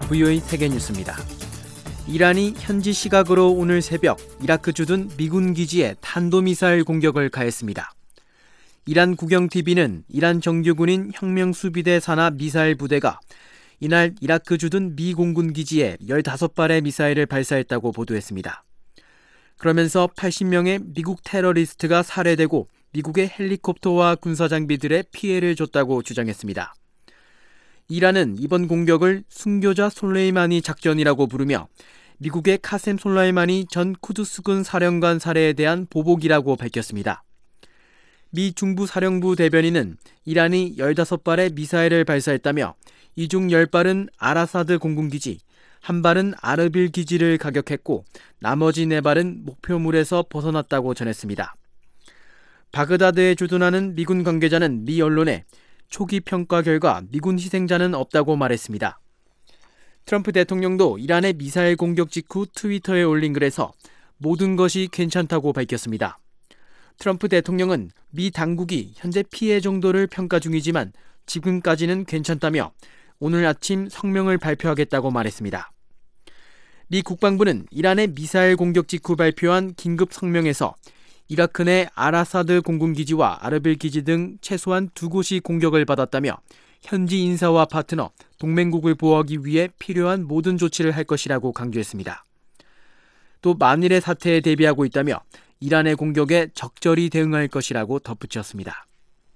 VOA 세계뉴스입니다. 이란이 현지 시각으로 오늘 새벽 이라크 주둔 미군 기지에 탄도미사일 공격을 가했습니다. 이란 국영TV는 이란 정규군인 혁명수비대 산하 미사일 부대가 이날 이라크 주둔 미 공군 기지에 15발의 미사일을 발사했다고 보도했습니다. 그러면서 80명의 미국 테러리스트가 살해되고 미국의 헬리콥터와 군사장비들의 피해를 줬다고 주장했습니다. 이란은 이번 공격을 순교자 솔레이마니 작전이라고 부르며 미국의 카셈 솔레이마니 전 쿠두스군 사령관 살해에 대한 보복이라고 밝혔습니다. 미 중부사령부 대변인은 이란이 15발의 미사일을 발사했다며 이 중 10발은 아라사드 공군기지, 1발은 아르빌 기지를 가격했고 나머지 4발은 목표물에서 벗어났다고 전했습니다. 바그다드에 주둔하는 미군 관계자는 미 언론에 초기 평가 결과 미군 희생자는 없다고 말했습니다. 트럼프 대통령도 이란의 미사일 공격 직후 트위터에 올린 글에서 모든 것이 괜찮다고 밝혔습니다. 트럼프 대통령은 미 당국이 현재 피해 정도를 평가 중이지만 지금까지는 괜찮다며 오늘 아침 성명을 발표하겠다고 말했습니다. 미 국방부는 이란의 미사일 공격 직후 발표한 긴급 성명에서 이라크 내 아라사드 공군기지와 아르빌 기지 등 최소한 2곳이 공격을 받았다며 현지 인사와 파트너, 동맹국을 보호하기 위해 필요한 모든 조치를 할 것이라고 강조했습니다. 또 만일의 사태에 대비하고 있다며 이란의 공격에 적절히 대응할 것이라고 덧붙였습니다.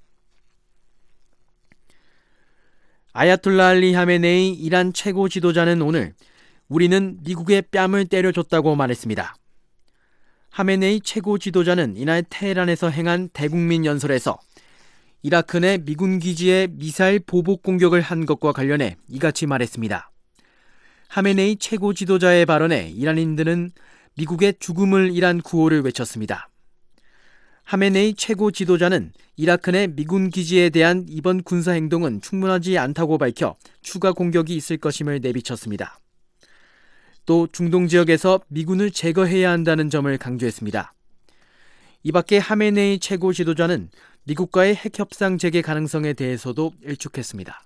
아야톨라 알리 하메네이 이란 최고 지도자는 오늘 우리는 미국의 뺨을 때려줬다고 말했습니다. 하메네이 최고 지도자는 이날 테헤란에서 행한 대국민 연설에서 이라크 내 미군 기지에 미사일 보복 공격을 한 것과 관련해 이같이 말했습니다. 하메네이 최고 지도자의 발언에 이란인들은 미국의 죽음을 일한 구호를 외쳤습니다. 하메네이 최고 지도자는 이라크 내 미군 기지에 대한 이번 군사 행동은 충분하지 않다고 밝혀 추가 공격이 있을 것임을 내비쳤습니다. 또 중동 지역에서 미군을 제거해야 한다는 점을 강조했습니다. 이 밖에 하메네이 최고 지도자는 미국과의 핵협상 재개 가능성에 대해서도 일축했습니다.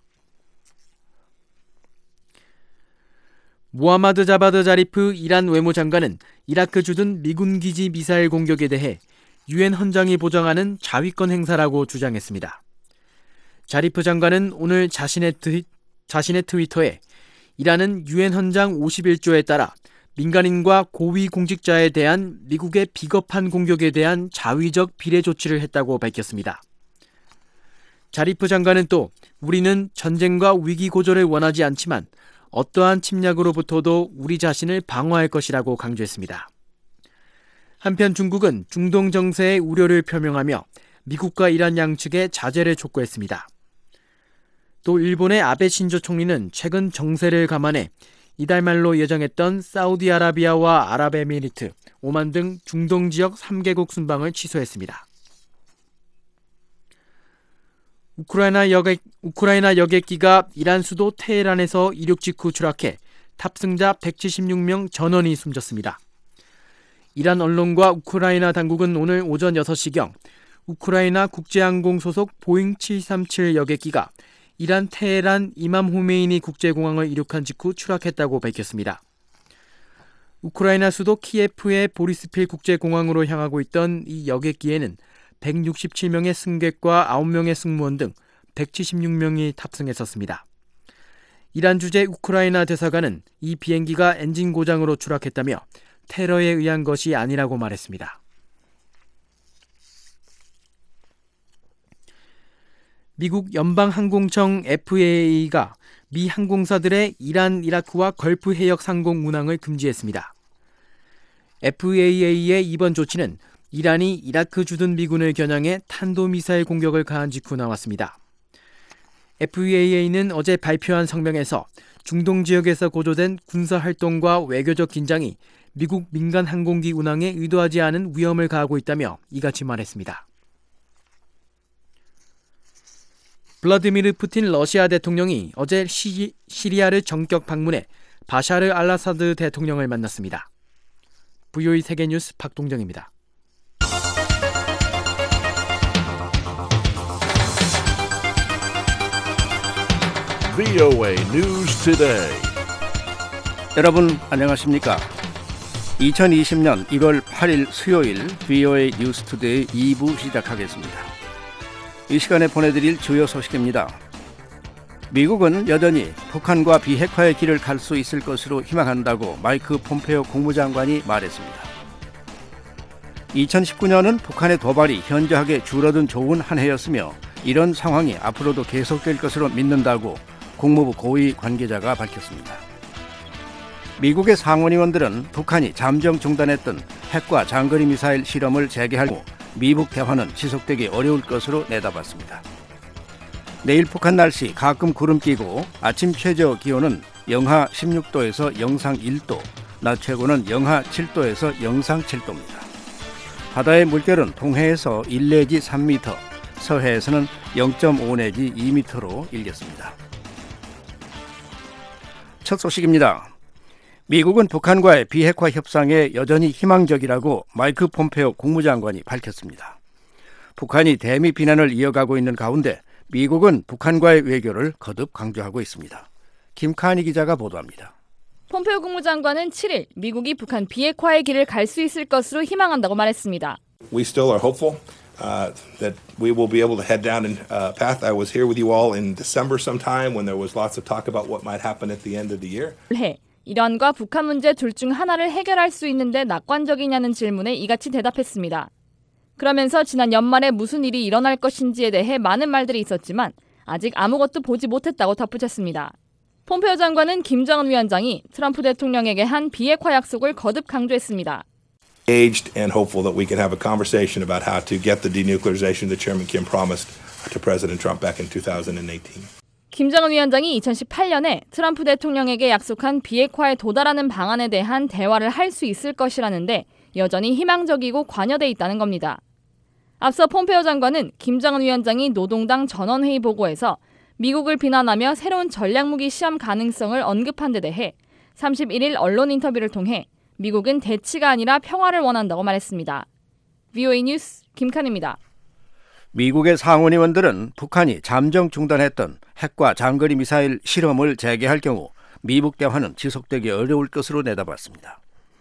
무하마드 자바드 자리프 이란 외무장관은 이라크 주둔 미군 기지 미사일 공격에 대해 유엔 헌장이 보장하는 자위권 행사라고 주장했습니다. 자리프 장관은 오늘 자신의 트위터에 이란은 유엔 헌장 51조에 따라 민간인과 고위 공직자에 대한 미국의 비겁한 공격에 대한 자위적 비례 조치를 했다고 밝혔습니다. 자리프 장관은 또 우리는 전쟁과 위기 고조를 원하지 않지만 어떠한 침략으로부터도 우리 자신을 방어할 것이라고 강조했습니다. 한편 중국은 중동 정세에 우려를 표명하며 미국과 이란 양측에 자제를 촉구했습니다. 또 일본의 아베 신조 총리는 최근 정세를 감안해 이달 말로 예정했던 사우디아라비아와 아랍에미리트, 오만 등 중동 지역 3개국 순방을 취소했습니다. 우크라이나 여객기가 이란 수도 테헤란에서 이륙 직후 추락해 탑승자 176명 전원이 숨졌습니다. 이란 언론과 우크라이나 당국은 오늘 오전 6시경 우크라이나 국제항공 소속 보잉 737 여객기가 이란 테헤란 이맘 호메이니 국제공항을 이륙한 직후 추락했다고 밝혔습니다. 우크라이나 수도 키예프의 보리스필 국제공항으로 향하고 있던 이 여객기에는 167명의 승객과 9명의 승무원 등 176명이 탑승했었습니다. 이란 주재 우크라이나 대사관은 이 비행기가 엔진 고장으로 추락했다며 테러에 의한 것이 아니라고 말했습니다. 미국 연방항공청 FAA가 미 항공사들의 이란, 이라크와 걸프 해역 상공 운항을 금지했습니다. FAA의 이번 조치는 이란이 이라크 주둔 미군을 겨냥해 탄도미사일 공격을 가한 직후 나왔습니다. FAA는 어제 발표한 성명에서 중동 지역에서 고조된 군사활동과 외교적 긴장이 미국 민간 항공기 운항에 의도하지 않은 위험을 가하고 있다며 이같이 말했습니다. 블라디미르 푸틴 러시아 대통령이 어제 시리아를 전격 방문해 바샤르 알아사드 대통령을 만났습니다. VOA 세계뉴스 박동정입니다. VOA News Today. 여러분 안녕하십니까? 2020년 1월 8일 수요일 VOA 뉴스투데이 2부 시작하겠습니다. 이 시간에 보내드릴 주요 소식입니다. 미국은 여전히 북한과 비핵화의 길을 갈 수 있을 것으로 희망한다고 마이크 폼페오 국무장관이 말했습니다. 2019년은 북한의 도발이 현저하게 줄어든 좋은 한 해였으며 이런 상황이 앞으로도 계속될 것으로 믿는다고 국무부 고위 관계자가 밝혔습니다. 미국의 상원의원들은 북한이 잠정 중단했던 핵과 장거리 미사일 실험을 재개할 후 미북 대화는 지속되기 어려울 것으로 내다봤습니다. 내일 북한 날씨 가끔 구름 끼고 아침 최저 기온은 영하 16도에서 영상 1도, 낮 최고는 영하 7도에서 영상 7도입니다. 바다의 물결은 동해에서 1 내지 3m, 서해에서는 0.5 내지 2m로 일겠습니다. 첫 소식입니다. 미국은 북한과의 비핵화 협상에 여전히 희망적이라고 마이크 폼페오 국무장관이 밝혔습니다. 북한이 대미 비난을 이어가고 있는 가운데 미국은 북한과의 외교를 거듭 강조하고 있습니다. 김카니 기자가 보도합니다. 폼페오 국무장관은 7일 미국이 북한 비핵화의 길을 갈 수 있을 것으로 희망한다고 말했습니다. We still are hopeful that we will be able to head down a path. I was here with you all in December sometime when there was lots of talk about what might happen at the end of the year. 이란과 북한 문제 둘 중 하나를 해결할 수 있는데 낙관적이냐는 질문에 이같이 대답했습니다. 그러면서 지난 연말에 무슨 일이 일어날 것인지에 대해 많은 말들이 있었지만 아직 아무것도 보지 못했다고 덧붙였습니다. 폼페오 장관은 김정은 위원장이 트럼프 대통령에게 한 비핵화 약속을 거듭 강조했습니다. Engaged and hopeful that we can have a conversation about how to get the denuclearization that Chairman Kim promised to President Trump back in 2018. 김정은 위원장이 2018년에 트럼프 대통령에게 약속한 비핵화에 도달하는 방안에 대한 대화를 할 수 있을 것이라는데 여전히 희망적이고 관여돼 있다는 겁니다. 앞서 폼페오 장관은 김정은 위원장이 노동당 전원회의 보고에서 미국을 비난하며 새로운 전략무기 시험 가능성을 언급한 데 대해 31일 언론 인터뷰를 통해 미국은 대치가 아니라 평화를 원한다고 말했습니다. VOA 뉴스 김칸입니다. 미국의 상원의원들은 북한이 잠정 중단했던 핵과 장거리 미사일 실험을 재개할 경우 미북 대화는 지속되기 어려울 것으로 내다봤습니다.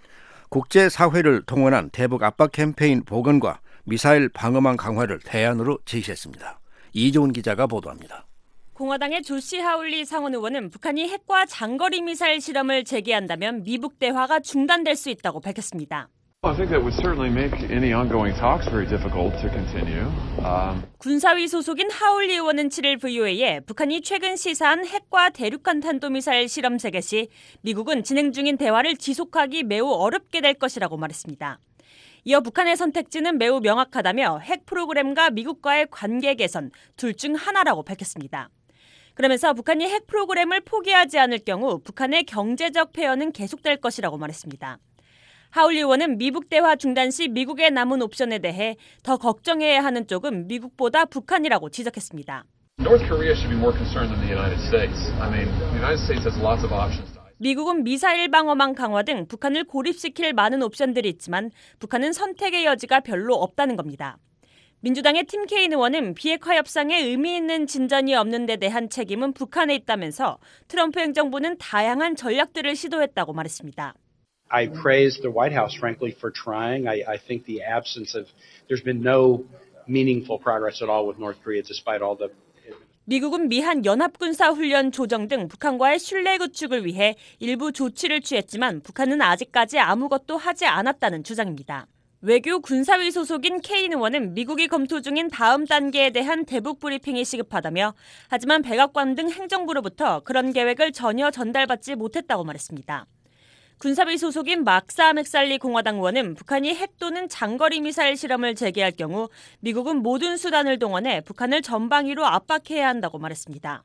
국제사회를 동원한 대북 압박 캠페인 복원과 미사일 방어망 강화를 대안으로 제시했습니다. 이조은 기자가 보도합니다. 공화당의 조시 하울리 상원의원은 북한이 핵과 장거리 미사일 실험을 재개한다면 미북 대화가 중단될 수 있다고 밝혔습니다. I think that would certainly make any ongoing talks very difficult to continue. 군사위 소속인 하울리 의원은 7일 VOA에 북한이 최근 시사한 핵과 대륙간 탄도미사일 실험 재개 시 미국은 진행 중인 대화를 지속하기 매우 어렵게 될 것이라고 말했습니다. 이어 북한의 선택지는 매우 명확하다며 핵 프로그램과 미국과의 관계 개선 둘 중 하나라고 밝혔습니다. 그러면서 북한이 핵 프로그램을 포기하지 않을 경우 북한의 경제적 폐허는 계속될 것이라고 말했습니다. 하울리 의원은 미북 대화 중단 시 미국에 남은 옵션에 대해 더 걱정해야 하는 쪽은 미국보다 북한이라고 지적했습니다. North Korea should be more concerned than the United States. I mean, the United States has lots of options. 미국은 미사일 방어망 강화 등 북한을 고립시킬 많은 옵션들이 있지만 북한은 선택의 여지가 별로 없다는 겁니다. 민주당의 팀 케인 의원은 비핵화 협상에 의미 있는 진전이 없는 데 대한 책임은 북한에 있다면서 트럼프 행정부는 다양한 전략들을 시도했다고 말했습니다. I praise the White House, frankly, for trying. I think the absence of, there's been no meaningful progress at all with North Korea, despite all the. 미국은 미한 연합군사훈련 조정 등 북한과의 신뢰 구축을 위해 일부 조치를 취했지만 북한은 아직까지 아무것도 하지 않았다는 주장입니다. 외교 군사위 소속인 케인 의원은 미국이 검토 중인 다음 단계에 대한 대북 브리핑이 시급하다며 하지만 백악관 등 행정부로부터 그런 계획을 전혀 전달받지 못했다고 말했습니다. 군사위 소속인 막사 맥살리 공화당 의원은 북한이 핵 또는 장거리 미사일 실험을 재개할 경우 미국은 모든 수단을 동원해 북한을 전방위로 압박해야 한다고 말했습니다.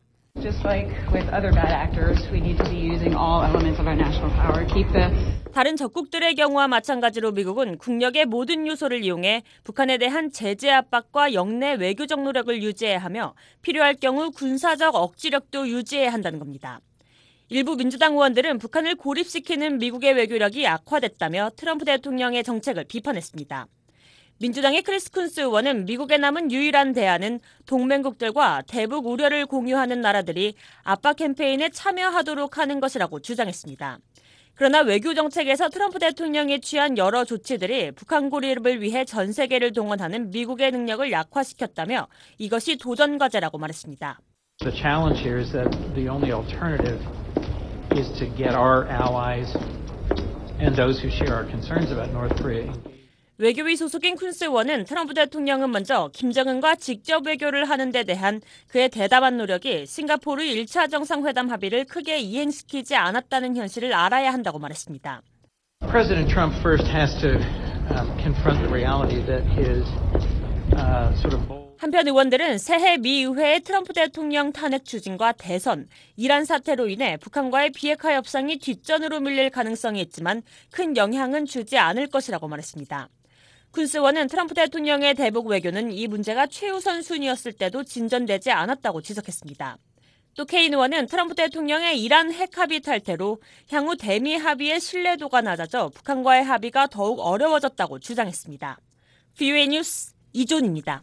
다른 적국들의 경우와 마찬가지로 미국은 국력의 모든 요소를 이용해 북한에 대한 제재 압박과 영내 외교적 노력을 유지해야 하며 필요할 경우 군사적 억지력도 유지해야 한다는 겁니다. 일부 민주당 의원들은 북한을 고립시키는 미국의 외교력이 악화됐다며 트럼프 대통령의 정책을 비판했습니다. 민주당의 크리스 쿤스 의원은 미국에 남은 유일한 대안은 동맹국들과 대북 우려를 공유하는 나라들이 압박 캠페인에 참여하도록 하는 것이라고 주장했습니다. 그러나 외교 정책에서 트럼프 대통령이 취한 여러 조치들이 북한 고립을 위해 전 세계를 동원하는 미국의 능력을 약화시켰다며 이것이 도전 과제라고 말했습니다. The challenge here is that the only alternative is to get our allies and those who share our concerns about North Korea. 외교위 소속인 쿤스원은 트럼프 대통령은 먼저 김정은과 직접 외교를 하는 데 대한 그의 대담한 노력이 싱가포르 1차 정상회담 합의를 크게 이행시키지 않았다는 현실을 알아야 한다고 말했습니다. President Trump first has to confront the reality that his sort of bold 한편 의원들은 새해 미 의회의 트럼프 대통령 탄핵 추진과 대선, 이란 사태로 인해 북한과의 비핵화 협상이 뒷전으로 밀릴 가능성이 있지만 큰 영향은 주지 않을 것이라고 말했습니다. 쿤스원은 트럼프 대통령의 대북 외교는 이 문제가 최우선 순위였을 때도 진전되지 않았다고 지적했습니다. 또 케인 의원은 트럼프 대통령의 이란 핵 합의 탈퇴로 향후 대미 합의의 신뢰도가 낮아져 북한과의 합의가 더욱 어려워졌다고 주장했습니다. VOA 뉴스 이존입니다.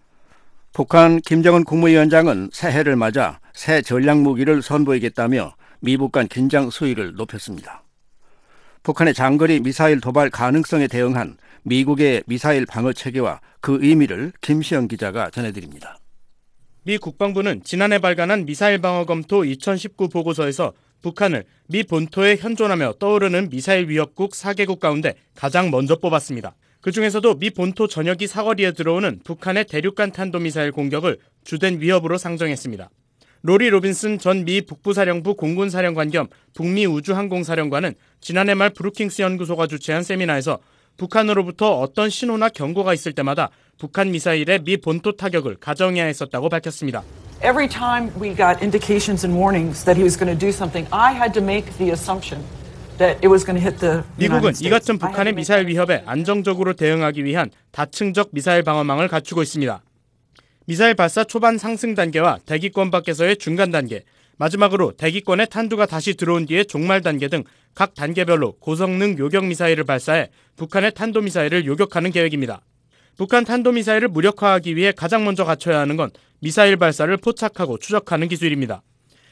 북한 김정은 국무위원장은 새해를 맞아 새 전략무기를 선보이겠다며 미북 간 긴장 수위를 높였습니다. 북한의 장거리 미사일 도발 가능성에 대응한 미국의 미사일 방어 체계와 그 의미를 김시영 기자가 전해드립니다. 미 국방부는 지난해 발간한 미사일 방어 검토 2019 보고서에서 북한을 미 본토에 현존하며 떠오르는 미사일 위협국 4개국 가운데 가장 먼저 뽑았습니다. 그중에서도 미 본토 전역이 사거리에 들어오는 북한의 대륙간 탄도미사일 공격을 주된 위협으로 상정했습니다. 로리 로빈슨 전 미 북부사령부 공군사령관 겸 북미 우주항공사령관은 지난해 말 브루킹스 연구소가 주최한 세미나에서 북한으로부터 어떤 신호나 경고가 있을 때마다 북한 미사일의 미 본토 타격을 가정해야 했었다고 밝혔습니다. Every time we got indications and warnings that he was going to do something, I had to make the assumption that it was going to hit the 미국은 이 같은 북한의 미사일 위협에 안정적으로 대응하기 위한 다층적 미사일 방어망을 갖추고 있습니다. 미사일 발사 초반 상승 단계와 대기권 밖에서의 중간 단계, 마지막으로 대기권에 탄두가 다시 들어온 뒤의 종말 단계 등 각 단계별로 고성능 요격 미사일을 발사해 북한의 탄도미사일을 요격하는 계획입니다. 북한 탄도미사일을 무력화하기 위해 가장 먼저 갖춰야 하는 건 미사일 발사를 포착하고 추적하는 기술입니다.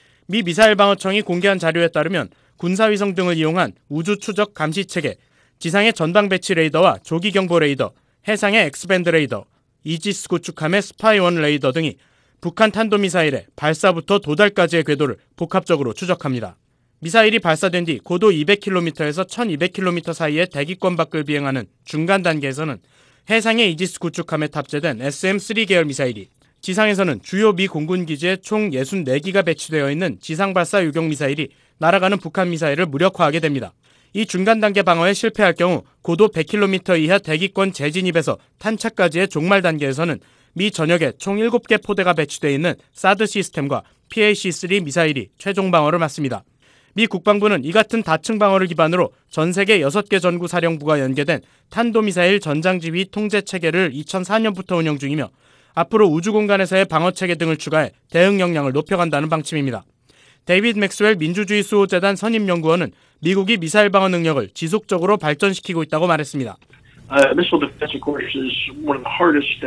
미 미사일 방어청이 공개한 자료에 따르면 군사위성 등을 이용한 우주 추적 감시 체계, 지상의 전방 배치 레이더와 조기 경보 레이더, 해상의 엑스밴드 레이더, 이지스 구축함의 스파이1 레이더 등이 북한 탄도미사일의 발사부터 도달까지의 궤도를 복합적으로 추적합니다. 미사일이 발사된 뒤 고도 200km에서 1200km 사이의 대기권 밖을 비행하는 중간 단계에서는 해상의 이지스 구축함에 탑재된 SM-3 계열 미사일이, 지상에서는 주요 미 공군 기지에 총 64기가 배치되어 있는 지상발사 유격 미사일이 날아가는 북한 미사일을 무력화하게 됩니다. 이 중간 단계 방어에 실패할 경우 고도 100km 이하 대기권 재진입에서 탄착까지의 종말 단계에서는 미 전역에 총 7개 포대가 배치되어 있는 사드 시스템과 PAC-3 미사일이 최종 방어를 맡습니다. 미 국방부는 이 같은 다층 방어를 기반으로 전 세계 6개 전구 사령부가 연계된 탄도미사일 전장지휘 통제 체계를 2004년부터 운영 중이며 앞으로 우주 공간에서의 방어 체계 등을 추가해 대응 역량을 높여간다는 방침입니다. 데이비드 맥스웰 민주주의 수호재단 선임연구원은 미국이 미사일 방어 능력을 지속적으로 발전시키고 있다고 말했습니다. Missile defense, of course, is one of the hardest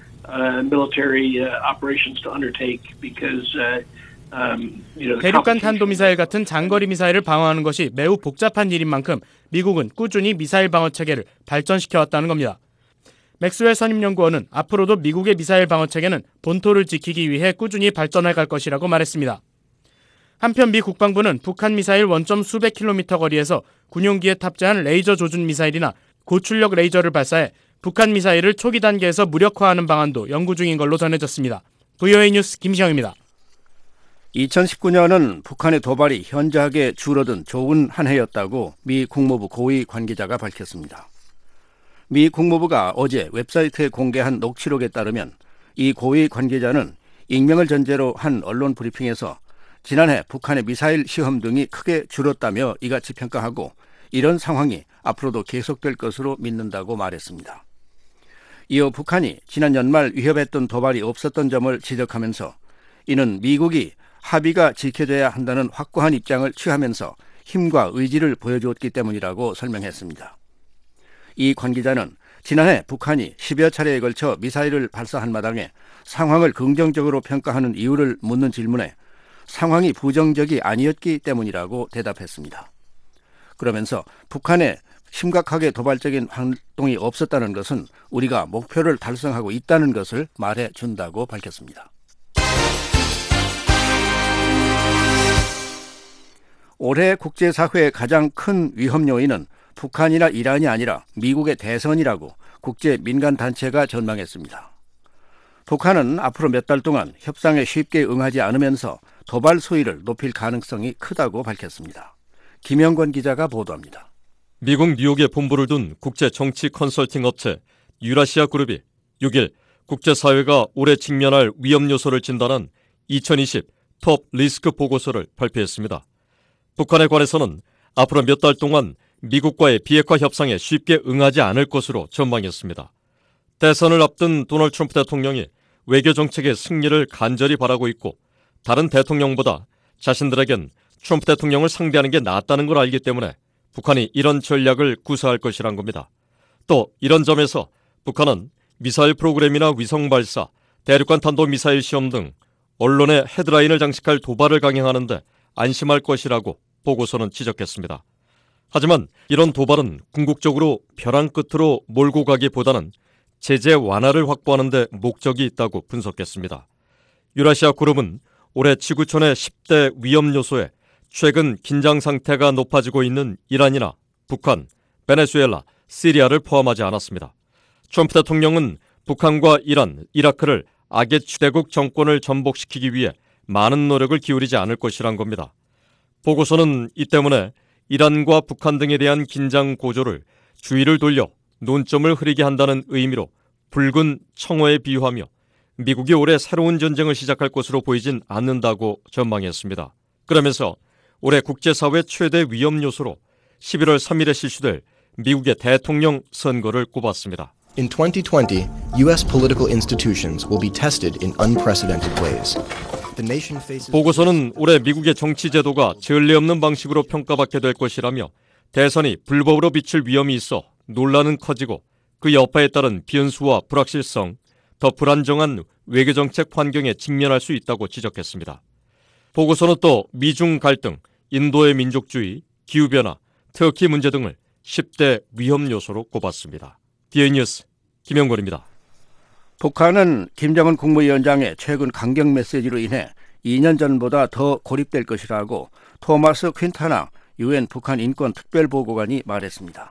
military operations to undertake because 대륙간 탄도미사일 같은 장거리 미사일을 방어하는 것이 매우 복잡한 일인 만큼 미국은 꾸준히 미사일 방어 체계를 발전시켜왔다는 겁니다. 맥스웰 선임연구원은 앞으로도 미국의 미사일 방어 체계는 본토를 지키기 위해 꾸준히 발전해 갈 것이라고 말했습니다. 한편 미 국방부는 북한 미사일 원점 수백 킬로미터 거리에서 군용기에 탑재한 레이저 조준 미사일이나 고출력 레이저를 발사해 북한 미사일을 초기 단계에서 무력화하는 방안도 연구 중인 걸로 전해졌습니다. VOA 뉴스 김시영입니다. 2019년은 북한의 도발이 현저하게 줄어든 좋은 한 해였다고 미 국무부 고위 관계자가 밝혔습니다. 미 국무부가 어제 웹사이트에 공개한 녹취록에 따르면 이 고위 관계자는 익명을 전제로 한 언론 브리핑에서 지난해 북한의 미사일 시험 등이 크게 줄었다며 이같이 평가하고 이런 상황이 앞으로도 계속될 것으로 믿는다고 말했습니다. 이어 북한이 지난 연말 위협했던 도발이 없었던 점을 지적하면서 이는 미국이 합의가 지켜져야 한다는 확고한 입장을 취하면서 힘과 의지를 보여주었기 때문이라고 설명했습니다. 이 관계자는 지난해 북한이 10여 차례에 걸쳐 미사일을 발사한 마당에 상황을 긍정적으로 평가하는 이유를 묻는 질문에 상황이 부정적이 아니었기 때문이라고 대답했습니다. 그러면서 북한의 심각하게 도발적인 활동이 없었다는 것은 우리가 목표를 달성하고 있다는 것을 말해준다고 밝혔습니다. 올해 국제사회의 가장 큰 위험 요인은 북한이나 이란이 아니라 미국의 대선이라고 국제민간단체가 전망했습니다. 북한은 앞으로 몇 달 동안 협상에 쉽게 응하지 않으면서 도발 수위를 높일 가능성이 크다고 밝혔습니다. 김영권 기자가 보도합니다. 미국 뉴욕에 본부를 둔 국제 정치 컨설팅 업체 유라시아 그룹이 6일 국제사회가 올해 직면할 위험 요소를 진단한 2020 톱 리스크 보고서를 발표했습니다. 북한에 관해서는 앞으로 몇 달 동안 미국과의 비핵화 협상에 쉽게 응하지 않을 것으로 전망했습니다. 대선을 앞둔 도널드 트럼프 대통령이 외교 정책의 승리를 간절히 바라고 있고 다른 대통령보다 자신들에겐 트럼프 대통령을 상대하는 게 낫다는 걸 알기 때문에 북한이 이런 전략을 구사할 것이란 겁니다. 또 이런 점에서 북한은 미사일 프로그램이나 위성 발사, 대륙간 탄도미사일 시험 등 언론의 헤드라인을 장식할 도발을 강행하는데 안심할 것이라고 보고서는 지적했습니다. 하지만 이런 도발은 궁극적으로 벼랑 끝으로 몰고 가기보다는 제재 완화를 확보하는 데 목적이 있다고 분석했습니다. 유라시아 그룹은 올해 지구촌의 10대 위험 요소에 최근 긴장 상태가 높아지고 있는 이란이나 북한, 베네수엘라, 시리아를 포함하지 않았습니다. 트럼프 대통령은 북한과 이란, 이라크를 악의 추대국 정권을 전복시키기 위해 많은 노력을 기울이지 않을 것이란 겁니다. 보고서는 이 때문에 이란과 북한 등에 대한 긴장 고조를 주의를 돌려 논점을 흐리게 한다는 의미로 붉은 청어에 비유하며 미국이 올해 새로운 전쟁을 시작할 것으로 보이진 않는다고 전망했습니다. 그러면서 올해 국제사회 최대 위험 요소로 11월 3일에 실시될 미국의 대통령 선거를 꼽았습니다. In 2020, U.S. political institutions will be tested in unprecedented ways. 보고서는 올해 미국의 정치 제도가 전례 없는 방식으로 평가받게 될 것이라며 대선이 불법으로 비칠 위험이 있어 논란은 커지고 그 여파에 따른 변수와 불확실성, 더 불안정한 외교정책 환경에 직면할 수 있다고 지적했습니다. 보고서는 또 미중 갈등, 인도의 민족주의, 기후변화, 터키 문제 등을 10대 위험 요소로 꼽았습니다. DA 뉴스 김영권입니다. 북한은 김정은 국무위원장의 최근 강경 메시지로 인해 2년 전보다 더 고립될 것이라고 토마스 퀸타나 UN 북한 인권 특별보고관이 말했습니다.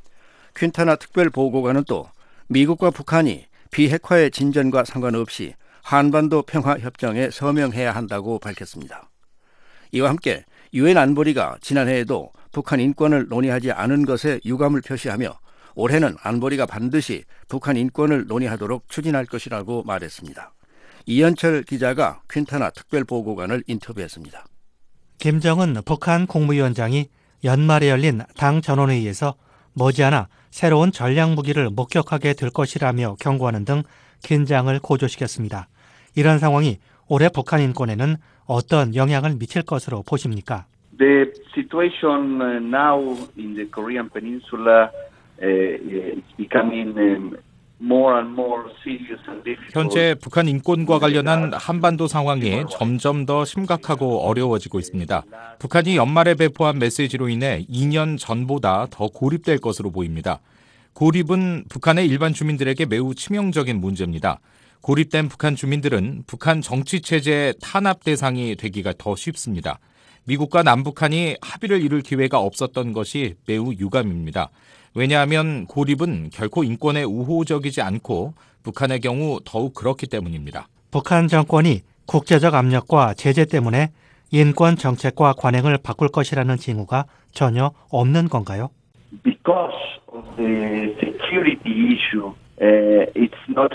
퀸타나 특별보고관은 또 미국과 북한이 비핵화의 진전과 상관없이 한반도 평화협정에 서명해야 한다고 밝혔습니다. 이와 함께 UN 안보리가 지난해에도 북한 인권을 논의하지 않은 것에 유감을 표시하며 올해는 안보리가 반드시 북한 인권을 논의하도록 추진할 것이라고 말했습니다. 이현철 기자가 퀸타나 특별보고관을 인터뷰했습니다. 김정은 북한 국무위원장이 연말에 열린 당 전원회의에서 머지않아 새로운 전략무기를 목격하게 될 것이라며 경고하는 등 긴장을 고조시켰습니다. 이런 상황이 올해 북한 인권에는 어떤 영향을 미칠 것으로 보십니까? The situation now in the Korean Peninsula is becoming more and more serious and difficult. 현재 북한 인권과 관련한 한반도 상황이 점점 더 심각하고 어려워지고 있습니다. 북한이 연말에 배포한 메시지로 인해 2년 전보다 더 고립될 것으로 보입니다. 고립은 북한의 일반 주민들에게 매우 치명적인 문제입니다. 고립된 북한 주민들은 북한 정치체제의 탄압 대상이 되기가 더 쉽습니다. 미국과 남북한이 합의를 이룰 기회가 없었던 것이 매우 유감입니다. 왜냐하면 고립은 결코 인권에 우호적이지 않고 북한의 경우 더욱 그렇기 때문입니다. 북한 정권이 국제적 압력과 제재 때문에 인권 정책과 관행을 바꿀 것이라는 징후가 전혀 없는 건가요? Because of the security issue, it's not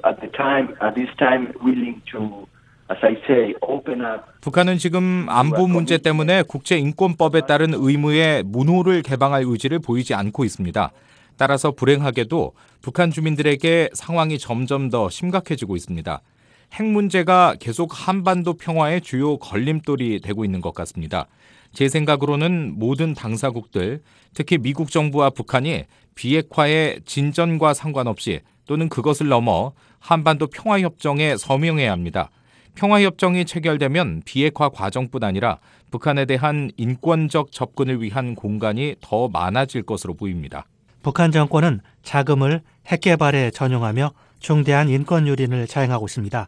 at this time willing to, as I say, open up. 북한은 지금 안보 문제 때문에 국제인권법에 따른 의무의 문호를 개방할 의지를 보이지 않고 있습니다. 따라서 불행하게도 북한 주민들에게 상황이 점점 더 심각해지고 있습니다. 핵 문제가 계속 한반도 평화의 주요 걸림돌이 되고 있는 것 같습니다. 제 생각으로는 모든 당사국들, 특히 미국 정부와 북한이 비핵화의 진전과 상관없이 또는 그것을 넘어 한반도 평화협정에 서명해야 합니다. 평화협정이 체결되면 비핵화 과정뿐 아니라 북한에 대한 인권적 접근을 위한 공간이 더 많아질 것으로 보입니다. 북한 정권은 자금을 핵 개발에 전용하며 중대한 인권 유린을 자행하고 있습니다.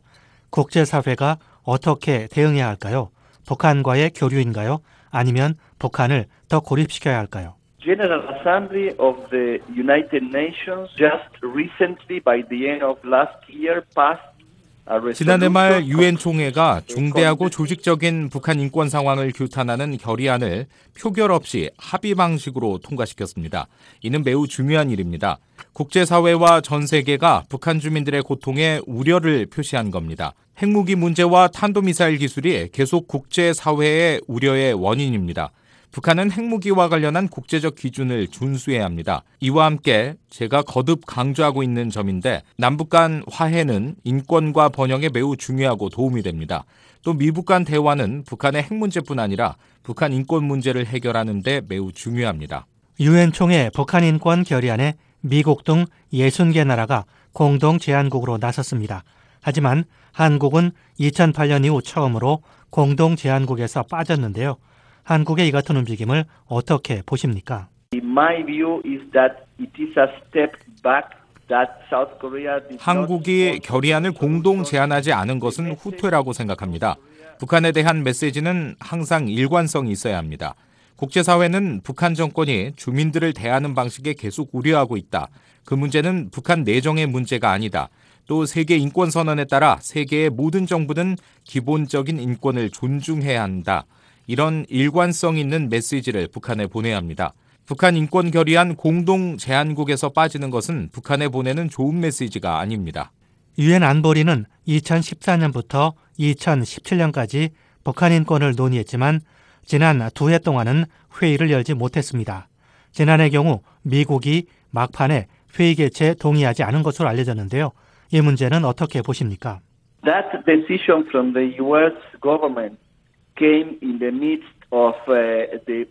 국제사회가 어떻게 대응해야 할까요? 북한과의 교류인가요? 아니면 북한을 더 고립시켜야 할까요? General Assembly of the United Nations just recently, by the end of last year, passed a resolution. 지난해 말 유엔 총회가 중대하고 조직적인 북한 인권 상황을 규탄하는 결의안을 표결 없이 합의 방식으로 통과시켰습니다. 이는 매우 중요한 일입니다. 국제사회와 전 세계가 북한 주민들의 고통에 우려를 표시한 겁니다. 핵무기 문제와 탄도미사일 기술이 계속 국제사회의 우려의 원인입니다. 북한은 핵무기와 관련한 국제적 기준을 준수해야 합니다. 이와 함께 제가 거듭 강조하고 있는 점인데 남북 간 화해는 인권과 번영에 매우 중요하고 도움이 됩니다. 또 미북 간 대화는 북한의 핵 문제뿐 아니라 북한 인권 문제를 해결하는 데 매우 중요합니다. 유엔 총회 북한 인권 결의안에 미국 등 60개 나라가 공동 제안국으로 나섰습니다. 하지만 한국은 2008년 이후 처음으로 공동 제안국에서 빠졌는데요. 한국의 이 같은 움직임을 어떻게 보십니까? My view is that it is a step back that South Korea did not. 한국이 결의안을 공동 제안하지 않은 것은 후퇴라고 생각합니다. 북한에 대한 메시지는 항상 일관성이 있어야 합니다. 국제사회는 북한 정권이 주민들을 대하는 방식에 계속 우려하고 있다. 그 문제는 북한 내정의 문제가 아니다. 또 세계 인권선언에 따라 세계의 모든 정부는 기본적인 인권을 존중해야 한다. 이런 일관성 있는 메시지를 북한에 보내야 합니다. 북한 인권 결의안 공동 제안국에서 빠지는 것은 북한에 보내는 좋은 메시지가 아닙니다. 유엔 안보리는 2014년부터 2017년까지 북한 인권을 논의했지만 지난 2해 동안은 회의를 열지 못했습니다. 지난해 경우 미국이 막판에 회의 개최에 동의하지 않은 것으로 알려졌는데요. 이 문제는 어떻게 보십니까? That decision from the U.S. government came in the midst of the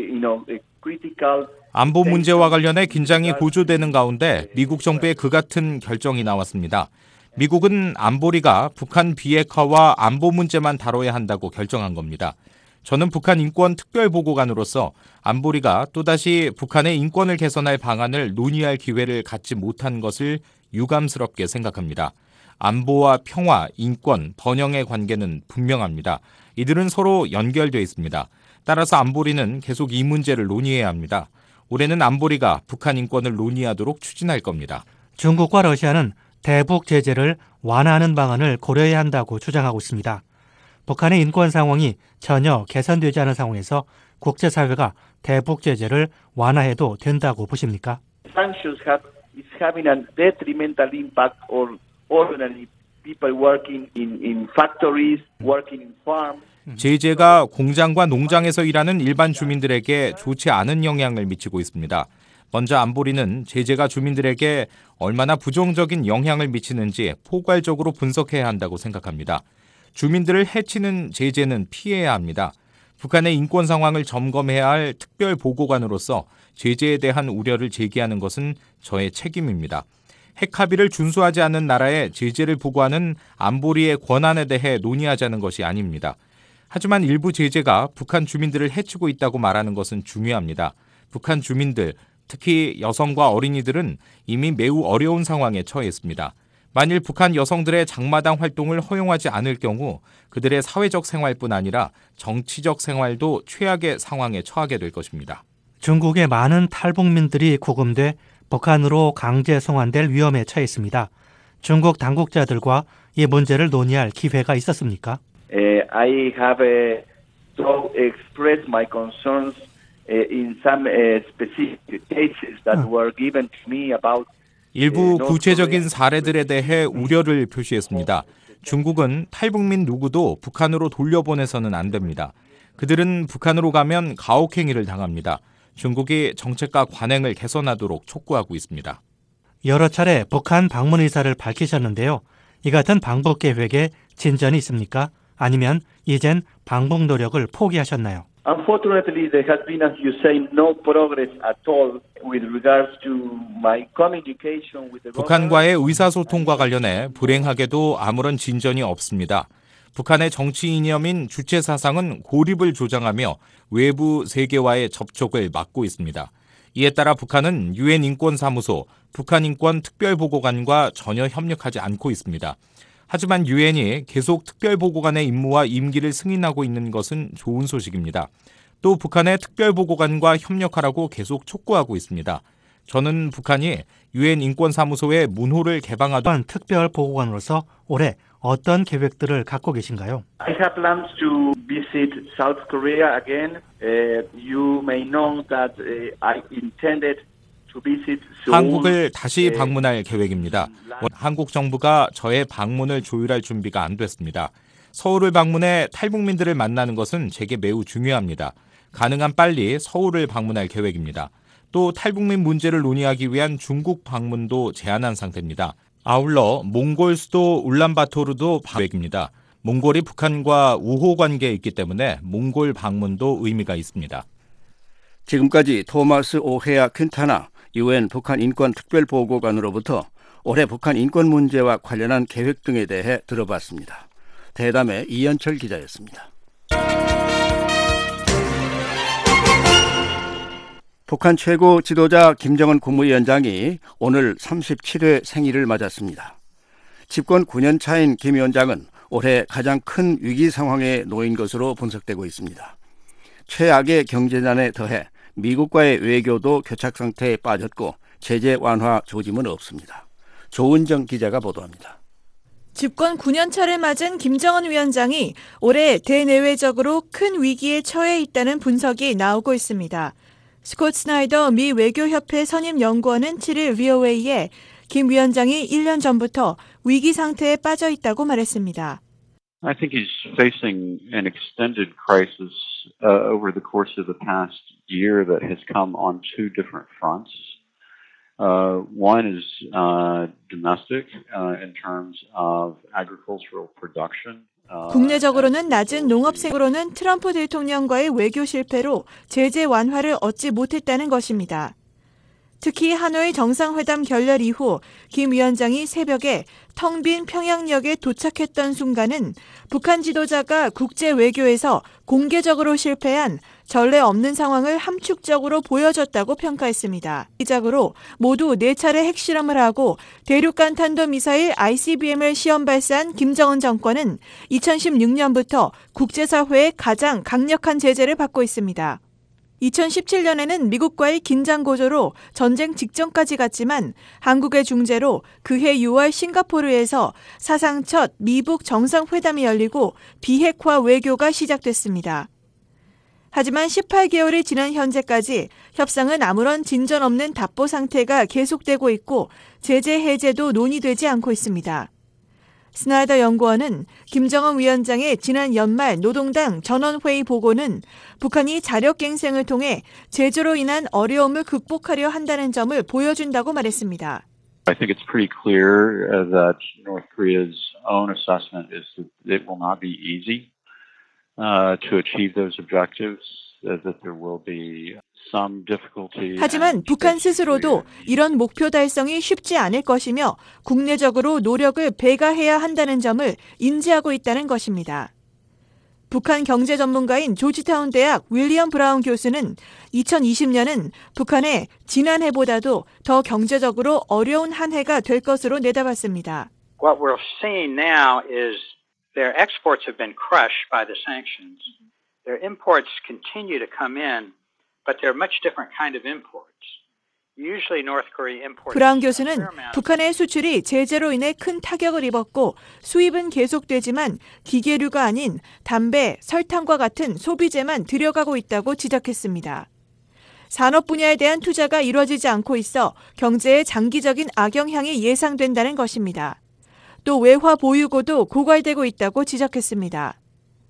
critical. 안보 문제와 관련해 긴장이 고조되는 가운데 미국 정부의 그 같은 결정이 나왔습니다. 미국은 안보리가 북한 비핵화와 안보 문제만 다뤄야 한다고 결정한 겁니다. 저는 북한 인권 특별보고관으로서 안보리가 또다시 북한의 인권을 개선할 방안을 논의할 기회를 갖지 못한 것을 유감스럽게 생각합니다. 안보와 평화, 인권, 번영의 관계는 분명합니다. 이들은 서로 연결되어 있습니다. 따라서 안보리는 계속 이 문제를 논의해야 합니다. 올해는 안보리가 북한 인권을 논의하도록 추진할 겁니다. 중국과 러시아는 대북 제재를 완화하는 방안을 고려해야 한다고 주장하고 있습니다. 북한의 인권 상황이 전혀 개선되지 않은 상황에서 국제사회가 대북 제재를 완화해도 된다고 보십니까? Sanctions is having a detrimental impact on ordinary people working in factories, working in farms. 제재가 공장과 농장에서 일하는 일반 주민들에게 좋지 않은 영향을 미치고 있습니다. 먼저 안보리는 제재가 주민들에게 얼마나 부정적인 영향을 미치는지 포괄적으로 분석해야 한다고 생각합니다. 주민들을 해치는 제재는 피해야 합니다. 북한의 인권 상황을 점검해야 할 특별보고관으로서 제재에 대한 우려를 제기하는 것은 저의 책임입니다. 핵 합의를 준수하지 않는 나라에 제재를 부과하는 안보리의 권한에 대해 논의하자는 것이 아닙니다. 하지만 일부 제재가 북한 주민들을 해치고 있다고 말하는 것은 중요합니다. 북한 주민들, 특히 여성과 어린이들은 이미 매우 어려운 상황에 처했습니다. 만일 북한 여성들의 장마당 활동을 허용하지 않을 경우 그들의 사회적 생활뿐 아니라 정치적 생활도 최악의 상황에 처하게 될 것입니다. 중국의 많은 탈북민들이 구금돼 북한으로 강제 송환될 위험에 처했습니다. 중국 당국자들과 이 문제를 논의할 기회가 있었습니까? I have to express my concerns in some specific cases that were given to me about. 일부 구체적인 사례들에 대해 우려를 표시했습니다. 중국은 탈북민 누구도 북한으로 돌려보내서는 안 됩니다. 그들은 북한으로 가면 가혹행위를 당합니다. 중국이 정책과 관행을 개선하도록 촉구하고 있습니다. 여러 차례 북한 방문 의사를 밝히셨는데요. 이 같은 방북 계획에 진전이 있습니까? 아니면 이젠 방북 노력을 포기하셨나요? Unfortunately, there has been, as you say, no progress at all with regards to my communication with the 북한과의 의사소통과 관련해 불행하게도 아무런 진전이 없습니다. 북한의 정치 이념인 주체 사상은 고립을 조장하며 외부 세계와의 접촉을 막고 있습니다. 이에 따라 북한은 유엔 인권사무소, 북한인권특별보고관과 전혀 협력하지 않고 있습니다. 하지만 유엔이 계속 특별보고관의 임무와 임기를 승인하고 있는 것은 좋은 소식입니다. 또 북한의 특별보고관과 협력하라고 계속 촉구하고 있습니다. 저는 북한이 유엔 인권사무소의 문호를 개방하던 특별보고관으로서 올해 어떤 계획들을 갖고 계신가요? I have plans to visit South Korea again. You may know that I intended to visit Seoul. 한국을 다시 방문할 계획입니다. 한국 정부가 저의 방문을 조율할 준비가 안 됐습니다. 서울을 방문해 탈북민들을 만나는 것은 제게 매우 중요합니다. 가능한 빨리 서울을 방문할 계획입니다. 또 탈북민 문제를 논의하기 위한 중국 방문도 제한한 상태입니다. 아울러 몽골 수도 울란바토르도 계획입니다. 몽골이 북한과 우호 관계에 있기 때문에 몽골 방문도 의미가 있습니다. 지금까지 토마스 오헤아 퀸타나 유엔 북한 인권 특별보고관으로부터 올해 북한 인권 문제와 관련한 계획 등에 대해 들어봤습니다. 대담의 이현철 기자였습니다. 북한 최고 지도자 김정은 국무위원장이 오늘 37회 생일을 맞았습니다. 집권 9년 차인 김 위원장은 올해 가장 큰 위기 상황에 놓인 것으로 분석되고 있습니다. 최악의 경제난에 더해 미국과의 외교도 교착 상태에 빠졌고 제재 완화 조짐은 없습니다. 조은정 기자가 보도합니다. 집권 9년 차를 맞은 김정은 위원장이 올해 대내외적으로 큰 위기에 처해 있다는 분석이 나오고 있습니다. 스콧 스나이더 미 외교협회 선임연구원은 7일 VOA에 김 위원장이 1년 전부터 위기 상태에 빠져 있다고 말했습니다. I think he's facing an extended crisis over the course of the past year that has come on two different fronts. One is domestic in terms of agricultural production. 국내적으로는 낮은 농업색으로는 트럼프 대통령과의 외교 실패로 제재 완화를 얻지 못했다는 것입니다. 특히 하노이 정상회담 결렬 이후 김 위원장이 새벽에 텅 빈 평양역에 도착했던 순간은 북한 지도자가 국제 외교에서 공개적으로 실패한 전례 없는 상황을 함축적으로 보여줬다고 평가했습니다. 시작으로 모두 4차례 핵실험을 하고 대륙간 탄도미사일 ICBM을 시험 발사한 김정은 정권은 2016년부터 국제사회의 가장 강력한 제재를 받고 있습니다. 2017년에는 미국과의 긴장 고조로 전쟁 직전까지 갔지만 한국의 중재로 그해 6월 싱가포르에서 사상 첫 미북 정상회담이 열리고 비핵화 외교가 시작됐습니다. 하지만 18개월이 지난 현재까지 협상은 아무런 진전 없는 답보 상태가 계속되고 있고 제재 해제도 논의되지 않고 있습니다. 스나이더 연구원은 김정은 위원장의 지난 연말 노동당 전원회의 보고는 북한이 자력갱생을 통해 제재로 인한 어려움을 극복하려 한다는 점을 보여준다고 말했습니다. I think it's pretty clear that North Korea's own assessment is that it will not be easy to achieve those objectives, that there will be some difficulty. 하지만 북한 스스로도 이런 목표 달성이 쉽지 않을 것이며 국내적으로 노력을 배가해야 한다는 점을 인지하고 있다는 것입니다. 북한 경제 전문가인 조지타운 대학 윌리엄 브라운 교수는 2020년은 북한의 지난해보다도 더 경제적으로 어려운 한 해가 될 것으로 내다봤습니다. What we're seeing now is their exports have been crushed by the sanctions. Their imports continue to come in, but they're much different kind of imports. Usually North Korea imports. 브라운 교수는 북한의 수출이 제재로 인해 큰 타격을 입었고 수입은 계속되지만 기계류가 아닌 담배, 설탕과 같은 소비재만 들여가고 있다고 지적했습니다. 산업 분야에 대한 투자가 이루어지지 않고 있어 경제에 장기적인 악영향이 예상된다는 것입니다. 또 외화 보유고도 고갈되고 있다고 지적했습니다.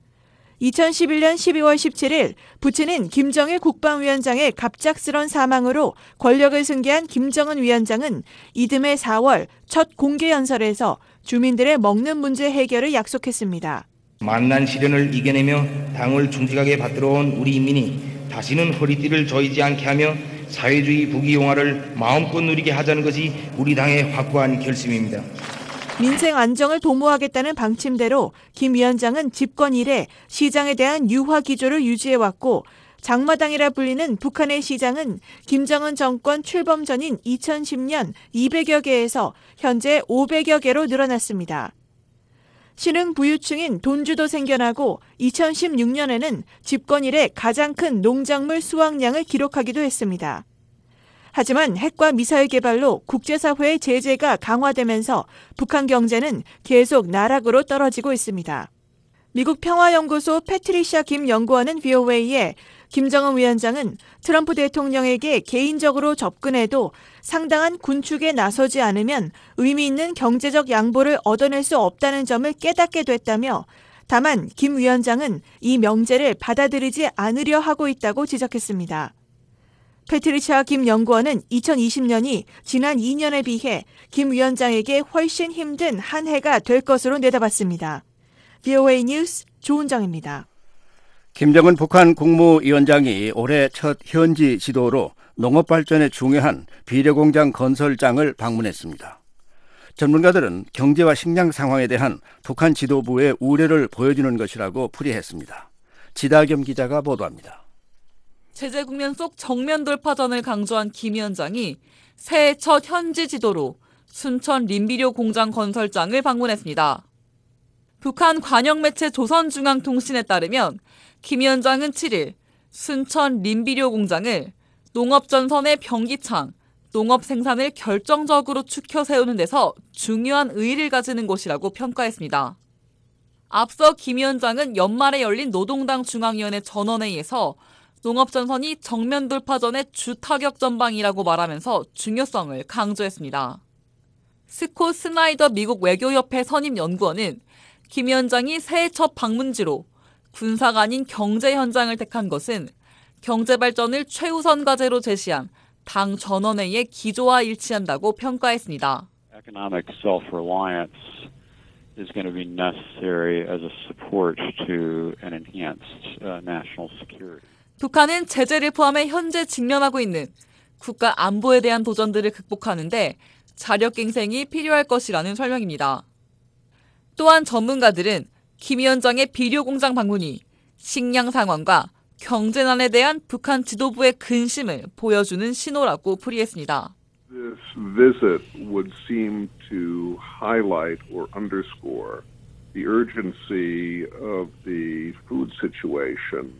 2011년 12월 17일 부친인 김정일 국방위원장의 갑작스런 사망으로 권력을 승계한 김정은 위원장은 이듬해 4월 첫 공개연설에서 주민들의 먹는 문제 해결을 약속했습니다. 만난 시련을 이겨내며 당을 충직하게 받들어온 우리 인민이 다시는 허리띠를 조이지 않게 하며 사회주의 부귀영화를 마음껏 누리게 하자는 것이 우리 당의 확고한 결심입니다. 민생 안정을 도모하겠다는 방침대로 김 위원장은 집권 이래 시장에 대한 유화 기조를 유지해왔고 장마당이라 불리는 북한의 시장은 김정은 정권 출범 전인 2010년 200여 개에서 현재 500여 개로 늘어났습니다. 신흥 부유층인 돈주도 생겨나고 2016년에는 집권 이래 가장 큰 농작물 수확량을 기록하기도 했습니다. 하지만 핵과 미사일 개발로 국제사회의 제재가 강화되면서 북한 경제는 계속 나락으로 떨어지고 있습니다. 미국 평화연구소 패트리샤 김 연구원은 VOA에 김정은 위원장은 트럼프 대통령에게 개인적으로 접근해도 상당한 군축에 나서지 않으면 의미 있는 경제적 양보를 얻어낼 수 없다는 점을 깨닫게 됐다며 다만 김 위원장은 이 명제를 받아들이지 않으려 하고 있다고 지적했습니다. 패트리샤 김 연구원은 2020년이 지난 2년에 비해 김 위원장에게 훨씬 힘든 한 해가 될 것으로 내다봤습니다. VOA 뉴스 조은정입니다. 김정은 북한 국무위원장이 올해 첫 현지 지도로 농업발전에 중요한 비료공장 건설장을 방문했습니다. 전문가들은 경제와 식량 상황에 대한 북한 지도부의 우려를 보여주는 것이라고 풀이했습니다. 지다겸 기자가 보도합니다. 제재 국면 속 정면 돌파전을 강조한 김 위원장이 새해 첫 현지 지도로 순천 림비료 공장 건설장을 방문했습니다. 북한 관영 매체 조선중앙통신에 따르면 김 위원장은 7일 순천 림비료 공장을 농업전선의 병기창, 농업 생산을 결정적으로 추켜 세우는 데서 중요한 의의를 가지는 곳이라고 평가했습니다. 앞서 김 위원장은 연말에 열린 노동당 중앙위원회 전원회의에서 농업전선이 정면 돌파전의 주타격 전방이라고 말하면서 중요성을 강조했습니다. 스콧 스나이더 미국 외교협회 선임연구원은 김 위원장이 새해 첫 방문지로 군사가 아닌 경제 현장을 택한 것은 경제 발전을 최우선 과제로 제시한 당 전원회의의 기조와 일치한다고 평가했습니다. Economic self-reliance is going to be necessary as a support to an enhanced national security. 북한은 제재를 포함해 현재 직면하고 있는 국가 안보에 대한 도전들을 극복하는 데 자력갱생이 필요할 것이라는 설명입니다. 또한 전문가들은 김 위원장의 비료공장 방문이 식량 상황과 경제난에 대한 북한 지도부의 근심을 보여주는 신호라고 풀이했습니다. This visit would seem to highlight or underscore the urgency of the food situation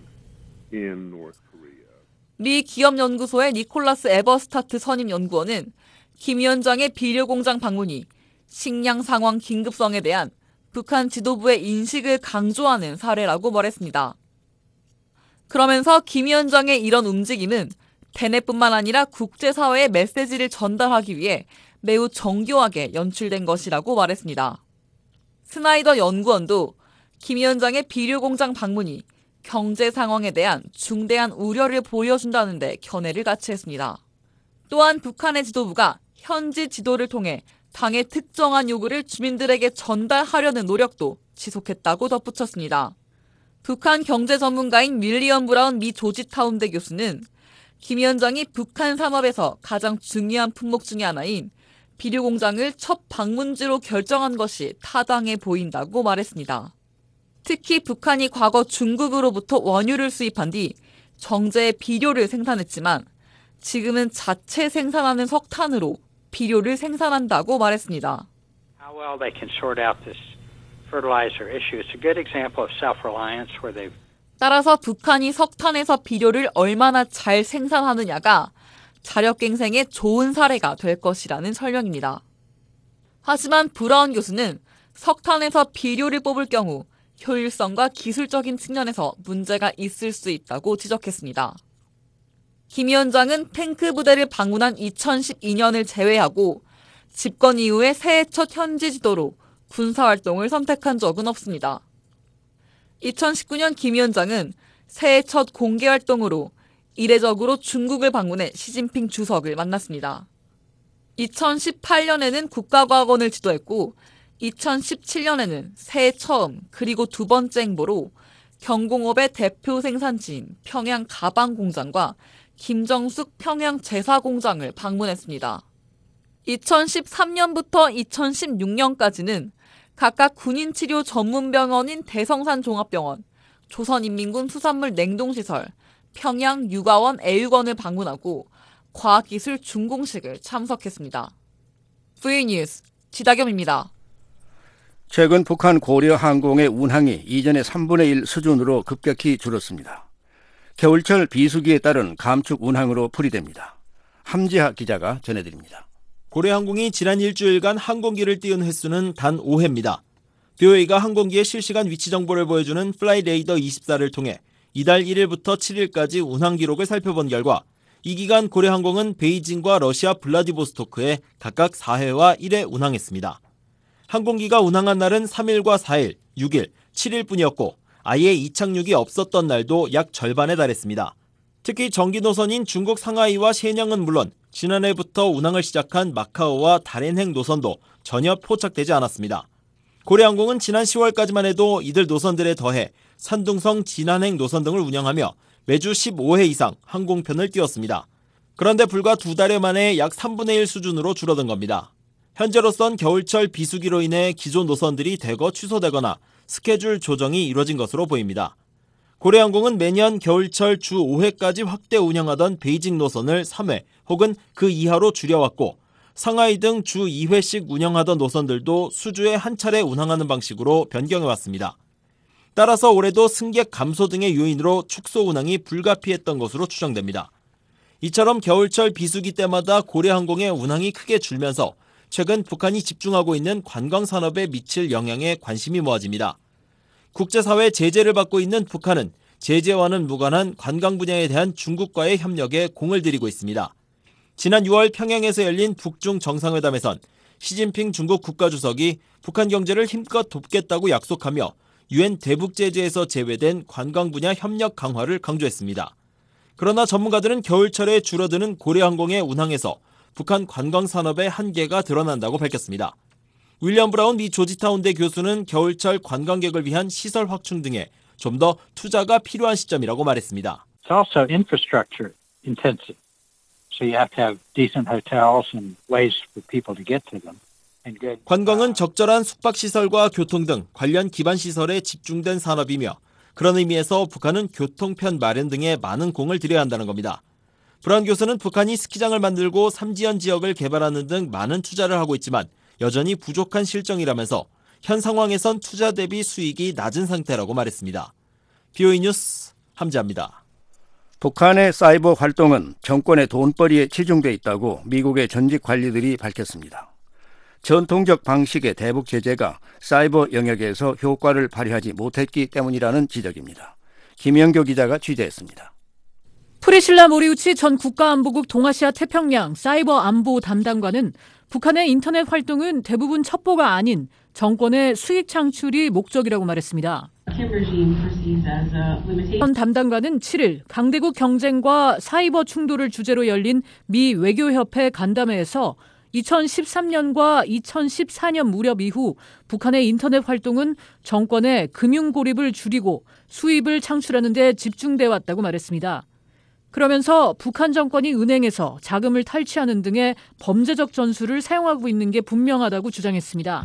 in North Korea. 미 기업연구소의 니콜라스 에버스타트 선임연구원은 김 위원장의 비료공장 방문이 식량 상황 긴급성에 대한 북한 지도부의 인식을 강조하는 사례라고 말했습니다. 그러면서 김 위원장의 이런 움직임은 대내뿐만 아니라 국제사회에 메시지를 전달하기 위해 매우 정교하게 연출된 것이라고 말했습니다. 스나이더 연구원도 김 위원장의 비료공장 방문이 경제 상황에 대한 중대한 우려를 보여준다는 데 견해를 같이 했습니다. 또한 북한의 지도부가 현지 지도를 통해 당의 특정한 요구를 주민들에게 전달하려는 노력도 지속했다고 덧붙였습니다. 북한 경제 전문가인 윌리엄 브라운 미 조지타운대 교수는 김 위원장이 북한 산업에서 가장 중요한 품목 중의 하나인 비료 공장을 첫 방문지로 결정한 것이 타당해 보인다고 말했습니다. 특히 북한이 과거 중국으로부터 원유를 수입한 뒤 정제의 비료를 생산했지만 지금은 자체 생산하는 석탄으로 비료를 생산한다고 말했습니다. How well they can sort out this fertilizer issue. It's a good example of self-reliance where they've 따라서 북한이 석탄에서 비료를 얼마나 잘 생산하느냐가 자력갱생의 좋은 사례가 될 것이라는 설명입니다. 하지만 브라운 교수는 석탄에서 비료를 뽑을 경우 효율성과 기술적인 측면에서 문제가 있을 수 있다고 지적했습니다. 김 위원장은 탱크 부대를 방문한 2012년을 제외하고 집권 이후에 새해 첫 현지 지도로 군사활동을 선택한 적은 없습니다. 2019년 김 위원장은 새해 첫 공개활동으로 이례적으로 중국을 방문해 시진핑 주석을 만났습니다. 2018년에는 국가과학원을 지도했고 2017년에는 새해 처음 그리고 두 번째 행보로 경공업의 대표 생산지인 평양 가방공장과 김정숙 평양 제사공장을 방문했습니다. 2013년부터 2016년까지는 각각 군인치료 전문병원인 대성산 종합병원, 조선인민군 수산물 냉동시설, 평양 육아원 애육원을 방문하고 과학기술 준공식을 참석했습니다. V뉴스 지다겸입니다. 최근 북한 고려 항공의 운항이 이전의 3분의 1 수준으로 급격히 줄었습니다. 겨울철 비수기에 따른 감축 운항으로 풀이됩니다. 함지하 기자가 전해드립니다. 고려항공이 지난 일주일간 항공기를 띄운 횟수는 단 5회입니다. BOA가 항공기의 실시간 위치 정보를 보여주는 플라이레이더 24를 통해 이달 1일부터 7일까지 운항 기록을 살펴본 결과 이 기간 고려항공은 베이징과 러시아 블라디보스토크에 각각 4회와 1회 운항했습니다. 항공기가 운항한 날은 3일과 4일, 6일, 7일뿐이었고 아예 이착륙이 없었던 날도 약 절반에 달했습니다. 특히 정기 노선인 중국 상하이와 셰냥은 물론 지난해부터 운항을 시작한 마카오와 다롄행 노선도 전혀 포착되지 않았습니다. 고려항공은 지난 10월까지만 해도 이들 노선들에 더해 산둥성 진안행 노선 등을 운영하며 매주 15회 이상 항공편을 띄웠습니다. 그런데 불과 2달여 만에 약 3분의 1 수준으로 줄어든 겁니다. 현재로선 겨울철 비수기로 인해 기존 노선들이 대거 취소되거나 스케줄 조정이 이뤄진 것으로 보입니다. 고려항공은 매년 겨울철 주 5회까지 확대 운영하던 베이징 노선을 3회 혹은 그 이하로 줄여왔고 상하이 등 주 2회씩 운영하던 노선들도 수주에 한 차례 운항하는 방식으로 변경해왔습니다. 따라서 올해도 승객 감소 등의 요인으로 축소 운항이 불가피했던 것으로 추정됩니다. 이처럼 겨울철 비수기 때마다 고려항공의 운항이 크게 줄면서 최근 북한이 집중하고 있는 관광산업에 미칠 영향에 관심이 모아집니다. 국제사회 제재를 받고 있는 북한은 제재와는 무관한 관광 분야에 대한 중국과의 협력에 공을 들이고 있습니다. 지난 6월 평양에서 열린 북중 정상회담에선 시진핑 중국 국가주석이 북한 경제를 힘껏 돕겠다고 약속하며 UN 대북 제재에서 제외된 관광 분야 협력 강화를 강조했습니다. 그러나 전문가들은 겨울철에 줄어드는 고려항공의 운항에서 북한 관광산업의 한계가 드러난다고 밝혔습니다. 윌리엄 브라운 미 조지타운대 교수는 겨울철 관광객을 위한 시설 확충 등에 좀 더 투자가 필요한 시점이라고 말했습니다. It's also infrastructure intensive. So you have to have decent hotels and ways for people to get to them. 관광은 적절한 숙박시설과 교통 등 관련 기반시설에 집중된 산업이며 그런 의미에서 북한은 교통편 마련 등에 많은 공을 들여야 한다는 겁니다. 브라운 교수는 북한이 스키장을 만들고 삼지연 지역을 개발하는 등 많은 투자를 하고 있지만 여전히 부족한 실정이라면서 현 상황에선 투자 대비 수익이 낮은 상태라고 말했습니다. BOE 뉴스 함지아입니다. 북한의 사이버 활동은 정권의 돈벌이에 치중돼 있다고 미국의 전직 관리들이 밝혔습니다. 전통적 방식의 대북 제재가 사이버 영역에서 효과를 발휘하지 못했기 때문이라는 지적입니다. 김영교 기자가 취재했습니다. 프리실라 모리우치 전 국가안보국 동아시아 태평양 사이버 안보 담당관은 북한의 인터넷 활동은 대부분 첩보가 아닌 정권의 수익 창출이 목적이라고 말했습니다. 전 담당관은 7일 강대국 경쟁과 사이버 충돌을 주제로 열린 미 외교협회 간담회에서 2013년과 2014년 무렵 이후 북한의 인터넷 활동은 정권의 금융 고립을 줄이고 수입을 창출하는 데 집중돼 왔다고 말했습니다. 그러면서 북한 정권이 은행에서 자금을 탈취하는 등의 범죄적 전술을 사용하고 있는 게 분명하다고 주장했습니다.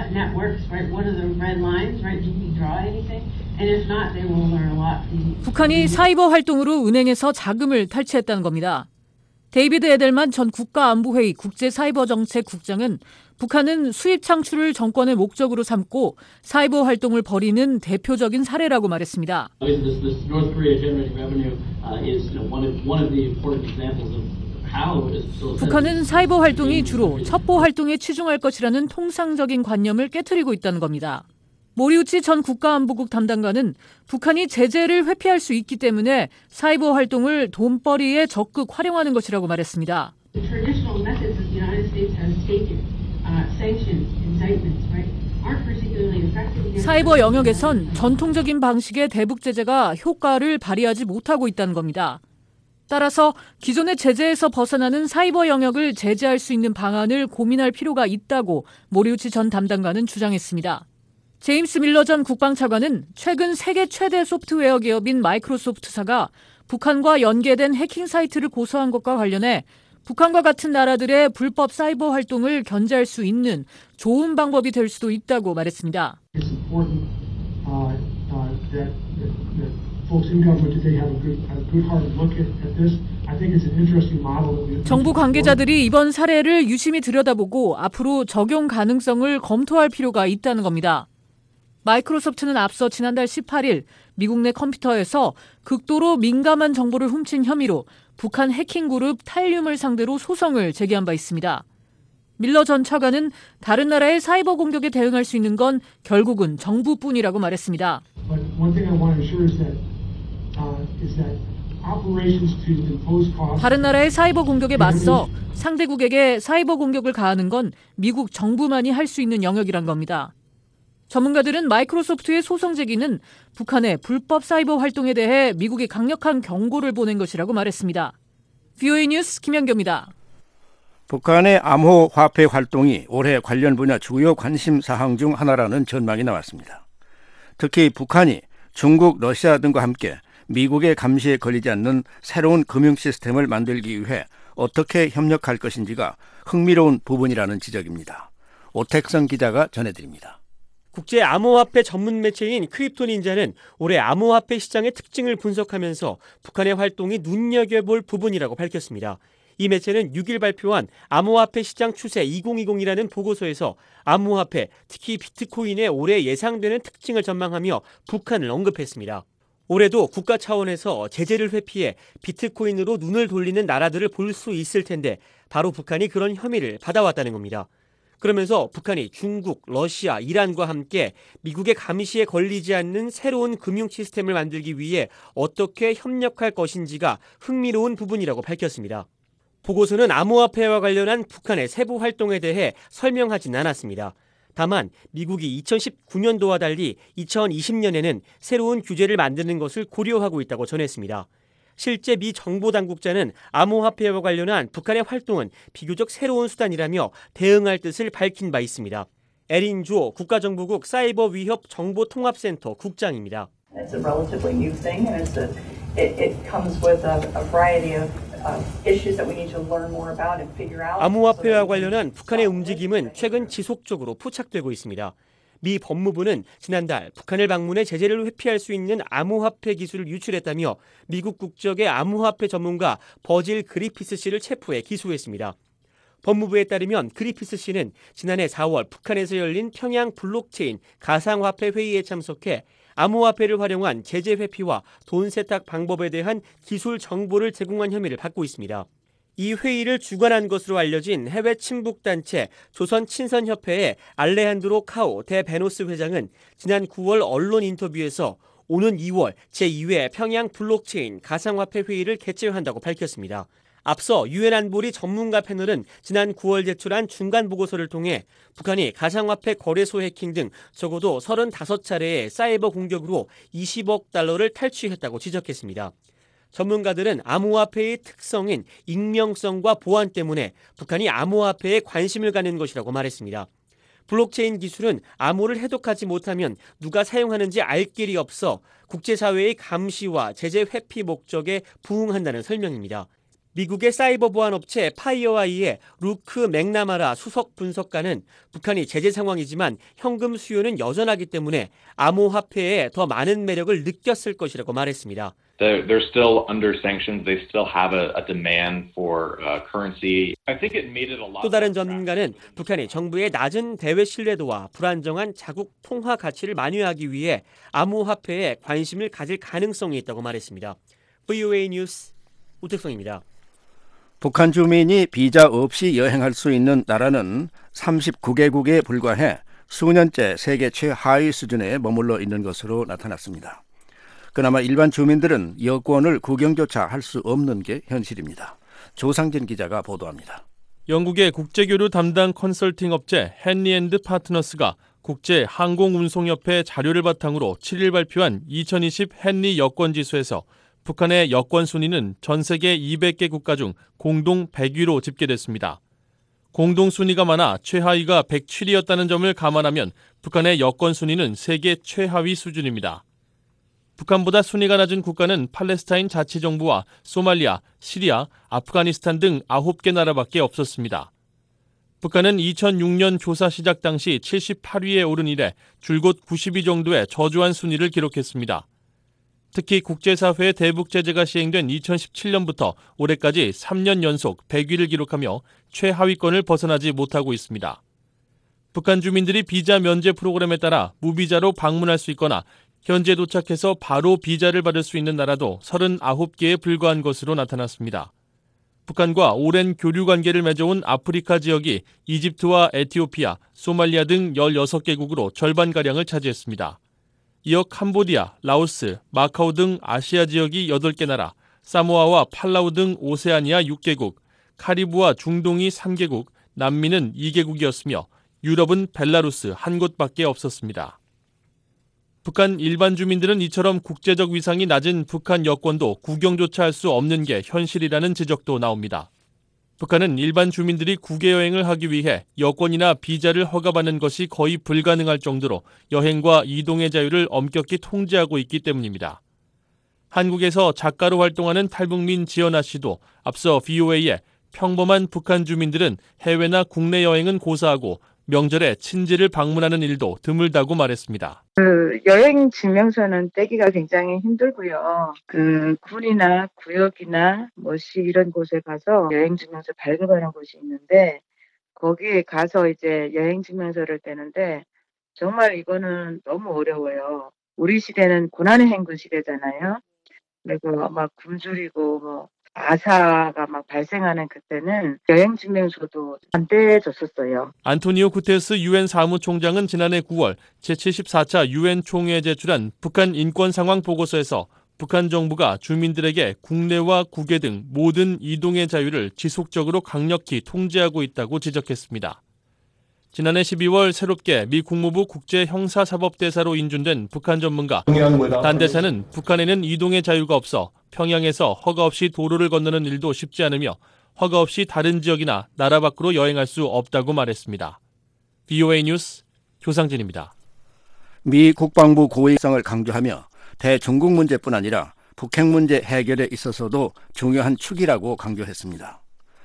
북한이 사이버 활동으로 은행에서 자금을 탈취했다는 겁니다. 데이비드 에델만 전 국가안보회의 국제사이버정책국장은 북한은 수입 창출을 정권의 목적으로 삼고 사이버 활동을 벌이는 대표적인 사례라고 말했습니다. 북한은 사이버 활동이 주로 첩보 활동에 치중할 것이라는 통상적인 관념을 깨트리고 있다는 겁니다. 모리우치 전 국가안보국 담당관은 북한이 제재를 회피할 수 있기 때문에 사이버 활동을 돈벌이에 적극 활용하는 것이라고 말했습니다. 사이버 영역에선 전통적인 방식의 대북 제재가 효과를 발휘하지 못하고 있다는 겁니다. 따라서 기존의 제재에서 벗어나는 사이버 영역을 제재할 수 있는 방안을 고민할 필요가 있다고 모리우치 전 담당관은 주장했습니다. 제임스 밀러 전 국방차관은 최근 세계 최대 소프트웨어 기업인 마이크로소프트사가 북한과 연계된 해킹 사이트를 고소한 것과 관련해 북한과 같은 나라들의 불법 사이버 활동을 견제할 수 있는 좋은 방법이 될 수도 있다고 말했습니다. 정부 관계자들이 이번 사례를 유심히 들여다보고 앞으로 적용 가능성을 검토할 필요가 있다는 겁니다. 마이크로소프트는 앞서 지난달 18일 미국 내 컴퓨터에서 극도로 민감한 정보를 훔친 혐의로 북한 해킹 그룹 탈륨을 상대로 소송을 제기한 바 있습니다. 밀러 전 차관은 다른 나라의 사이버 공격에 대응할 수 있는 건 결국은 정부뿐이라고 말했습니다. 다른 나라의 사이버 공격에 맞서 상대국에게 사이버 공격을 가하는 건 미국 정부만이 할 수 있는 영역이란 겁니다. 전문가들은 마이크로소프트의 소송 제기는 북한의 불법 사이버 활동에 대해 미국이 강력한 경고를 보낸 것이라고 말했습니다. VOA 뉴스 김연경입니다. 북한의 암호화폐 활동이 올해 관련 분야 주요 관심 사항 중 하나라는 전망이 나왔습니다. 특히 북한이 중국, 러시아 등과 함께 미국의 감시에 걸리지 않는 새로운 금융 시스템을 만들기 위해 어떻게 협력할 것인지가 흥미로운 부분이라는 지적입니다. 오택성 기자가 전해드립니다. 국제 암호화폐 전문 매체인 크립토닌자는 올해 암호화폐 시장의 특징을 분석하면서 북한의 활동이 눈여겨볼 부분이라고 밝혔습니다. 이 매체는 6일 발표한 암호화폐 시장 추세 2020이라는 보고서에서 암호화폐, 특히 비트코인의 올해 예상되는 특징을 전망하며 북한을 언급했습니다. 올해도 국가 차원에서 제재를 회피해 비트코인으로 눈을 돌리는 나라들을 볼 수 있을 텐데 바로 북한이 그런 혐의를 받아왔다는 겁니다. 그러면서 북한이 중국, 러시아, 이란과 함께 미국의 감시에 걸리지 않는 새로운 금융 시스템을 만들기 위해 어떻게 협력할 것인지가 흥미로운 부분이라고 밝혔습니다. 보고서는 암호화폐와 관련한 북한의 세부 활동에 대해 설명하진 않았습니다. 다만 미국이 2019년도와 달리 2020년에는 새로운 규제를 만드는 것을 고려하고 있다고 전했습니다. 실제 미 정보당국자는 암호화폐와 관련한 북한의 활동은 비교적 새로운 수단이라며 대응할 뜻을 밝힌 바 있습니다. 에린 주오 국가정보국 사이버 위협 정보통합센터 국장입니다. It's a relatively new thing, and it comes with a variety of issues that we need to learn more about and figure out. 암호화폐와 관련한 북한의 움직임은 최근 지속적으로 포착되고 있습니다. 미 법무부는 지난달 북한을 방문해 제재를 회피할 수 있는 암호화폐 기술을 유출했다며 미국 국적의 암호화폐 전문가 버질 그리피스 씨를 체포해 기소했습니다. 법무부에 따르면 그리피스 씨는 지난해 4월 북한에서 열린 평양 블록체인 가상화폐 회의에 참석해 암호화폐를 활용한 제재 회피와 돈 세탁 방법에 대한 기술 정보를 제공한 혐의를 받고 있습니다. 이 회의를 주관한 것으로 알려진 해외 친북단체 조선친선협회의 알레한드로 카오 데 베노스 회장은 지난 9월 언론 인터뷰에서 오는 2월 제2회 평양 블록체인 가상화폐 회의를 개최한다고 밝혔습니다. 앞서 유엔 안보리 전문가 패널은 지난 9월 제출한 중간 보고서를 통해 북한이 가상화폐 거래소 해킹 등 적어도 35차례의 사이버 공격으로 20억 달러를 탈취했다고 지적했습니다. 전문가들은 암호화폐의 특성인 익명성과 보안 때문에 북한이 암호화폐에 관심을 갖는 것이라고 말했습니다. 블록체인 기술은 암호를 해독하지 못하면 누가 사용하는지 알 길이 없어 국제사회의 감시와 제재 회피 목적에 부응한다는 설명입니다. 미국의 사이버 보안 업체 파이어아이의 루크 맥나마라 수석 분석가는 북한이 제재 상황이지만 현금 수요는 여전하기 때문에 암호화폐에 더 많은 매력을 느꼈을 것이라고 말했습니다. They're still under sanctions. They still have a demand for currency. I think it made it a lot. 또 다른 전문가는 북한이 정부의 낮은 대외 신뢰도와 불안정한 자국 통화 가치를 만회하기 위해 암호화폐에 관심을 가질 가능성이 있다고 말했습니다. VOA 뉴스 우택성입니다. 북한 주민이 비자 없이 여행할 수 있는 나라는 39개국에 불과해 수년째 세계 최하위 수준에 머물러 있는 것으로 나타났습니다. 그나마 일반 주민들은 여권을 구경조차 할 수 없는 게 현실입니다. 조상진 기자가 보도합니다. 영국의 국제교류 담당 컨설팅 업체 헨리앤드 파트너스가 국제 항공운송협회 자료를 바탕으로 7일 발표한 2020 헨리 여권지수에서 북한의 여권 순위는 전 세계 200개 국가 중 공동 100위로 집계됐습니다. 공동 순위가 많아 최하위가 107위였다는 점을 감안하면 북한의 여권 순위는 세계 최하위 수준입니다. 북한보다 순위가 낮은 국가는 팔레스타인 자치정부와 소말리아, 시리아, 아프가니스탄 등 9개 나라밖에 없었습니다. 북한은 2006년 조사 시작 당시 78위에 오른 이래 줄곧 90위 정도의 저조한 순위를 기록했습니다. 특히 국제사회의 대북 제재가 시행된 2017년부터 올해까지 3년 연속 100위를 기록하며 최하위권을 벗어나지 못하고 있습니다. 북한 주민들이 비자 면제 프로그램에 따라 무비자로 방문할 수 있거나 현재 도착해서 바로 비자를 받을 수 있는 나라도 39개에 불과한 것으로 나타났습니다. 북한과 오랜 교류 관계를 맺어온 아프리카 지역이 이집트와 에티오피아, 소말리아 등 16개국으로 절반가량을 차지했습니다. 이어 캄보디아, 라오스, 마카오 등 아시아 지역이 8개 나라, 사모아와 팔라우 등 오세아니아 6개국, 카리브와 중동이 3개국, 남미는 2개국이었으며 유럽은 벨라루스 한 곳밖에 없었습니다. 북한 일반 주민들은 이처럼 국제적 위상이 낮은 북한 여권도 구경조차 할 수 없는 게 현실이라는 지적도 나옵니다. 북한은 일반 주민들이 국외 여행을 하기 위해 여권이나 비자를 허가받는 것이 거의 불가능할 정도로 여행과 이동의 자유를 엄격히 통제하고 있기 때문입니다. 한국에서 작가로 활동하는 탈북민 지연아 씨도 앞서 VOA에 평범한 북한 주민들은 해외나 국내 여행은 고사하고 명절에 친지를 방문하는 일도 드물다고 말했습니다. 여행 증명서는 떼기가 굉장히 힘들고요. 군이나 구역이나 시 이런 곳에 가서 여행 증명서 발급하는 곳이 있는데 거기에 가서 이제 여행 증명서를 떼는데 정말 이거는 너무 어려워요. 우리 시대는 고난의 행군 시대잖아요. 그리고 막 굶주리고 아사가 막 발생하는 그때는 여행 증명서도 안 떼줬었어요. 안토니오 구테르스 유엔 사무총장은 지난해 9월 제74차 유엔 총회에 제출한 북한 인권 상황 보고서에서 북한 정부가 주민들에게 국내와 국외 등 모든 이동의 자유를 지속적으로 강력히 통제하고 있다고 지적했습니다. 지난해 12월 새롭게 미 국무부 국제형사사법대사로 인준된 북한 전문가 단 대사는 북한에는 이동의 자유가 없어 평양에서 허가 없이 도로를 건너는 일도 쉽지 않으며 허가 없이 다른 지역이나 나라 밖으로 여행할 수 없다고 말했습니다. VOA 뉴스 조상진입니다. 미 국방부 고위성을 강조하며 대중국 문제뿐 아니라 북핵 문제 해결에 있어서도 중요한 축이라고 강조했습니다.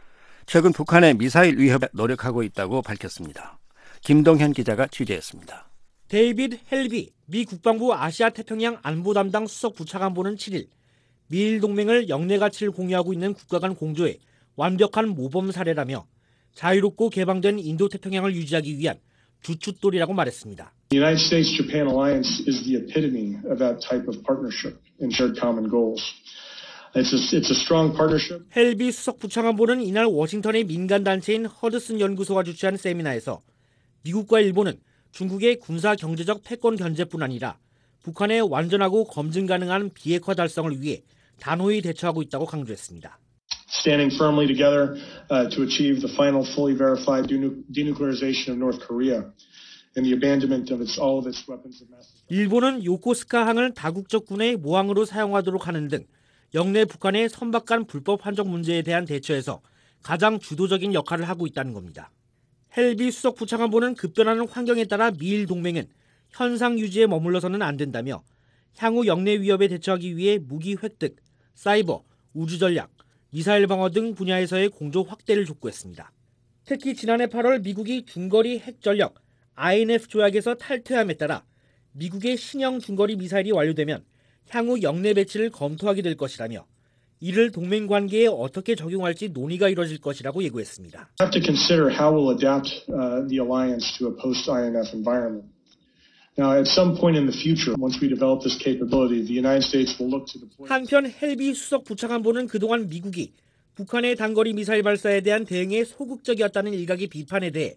최근 북한의 미사일 위협에 노력하고 있다고 밝혔습니다. 김동현 기자가 취재했습니다. 데이비드 헬비 미 국방부 아시아 태평양 안보 담당 수석 부차관보는 7일 미일 동맹을 영내 가치를 공유하고 있는 국가 간 공조의 완벽한 모범 사례라며 자유롭고 개방된 인도 태평양을 유지하기 위한 주춧돌이라고 말했습니다. The United States-Japan alliance is the epitome of that type of partnership and shared common goals. It's a strong partnership. 헬비 수석 부차관보는 이날 워싱턴의 민간 단체인 허드슨 연구소가 주최한 세미나에서 미국과 일본은 중국의 군사 경제적 패권 견제뿐 아니라 북한의 완전하고 검증 가능한 비핵화 달성을 위해 단호히 대처하고 있다고 강조했습니다. Standing firmly together to achieve the final fully verified denuclearization of North Korea and the abandonment of all of its weapons of mass destruction. 일본은 요코스카 항을 다국적 군의 모항으로 사용하도록 하는 등 영내 북한의 선박 간 불법 환적 문제에 대한 대처에서 가장 주도적인 역할을 하고 있다는 겁니다. 헬비 수석 부차관보는 급변하는 환경에 따라 미일 동맹은 현상 유지에 머물러서는 안 된다며 향후 영내 위협에 대처하기 위해 무기 획득, 사이버, 우주 전략, 미사일 방어 등 분야에서의 공조 확대를 촉구했습니다. 특히 지난해 8월 미국이 중거리 핵 전력 INF 조약에서 탈퇴함에 따라 미국의 신형 중거리 미사일이 완료되면 향후 영내 배치를 검토하게 될 것이라며 이를 동맹 관계에 어떻게 적용할지 논의가 이뤄질 것이라고 예고했습니다. We have to consider how we'll adapt the alliance to a post-INF environment. Now, at some point in the future, once we develop this capability, the United States will look to deploy. 한편 헬비 수석 부차관보는 그동안 미국이 북한의 단거리 미사일 발사에 대한 대응에 소극적이었다는 일각의 비판에 대해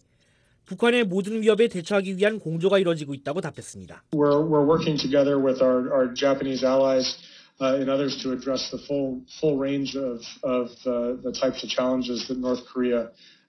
북한의 모든 위협에 대처하기 위한 공조가 이뤄지고 있다고 답했습니다. We're working together with our Japanese allies and others to address the full range of the types of challenges that North Korea.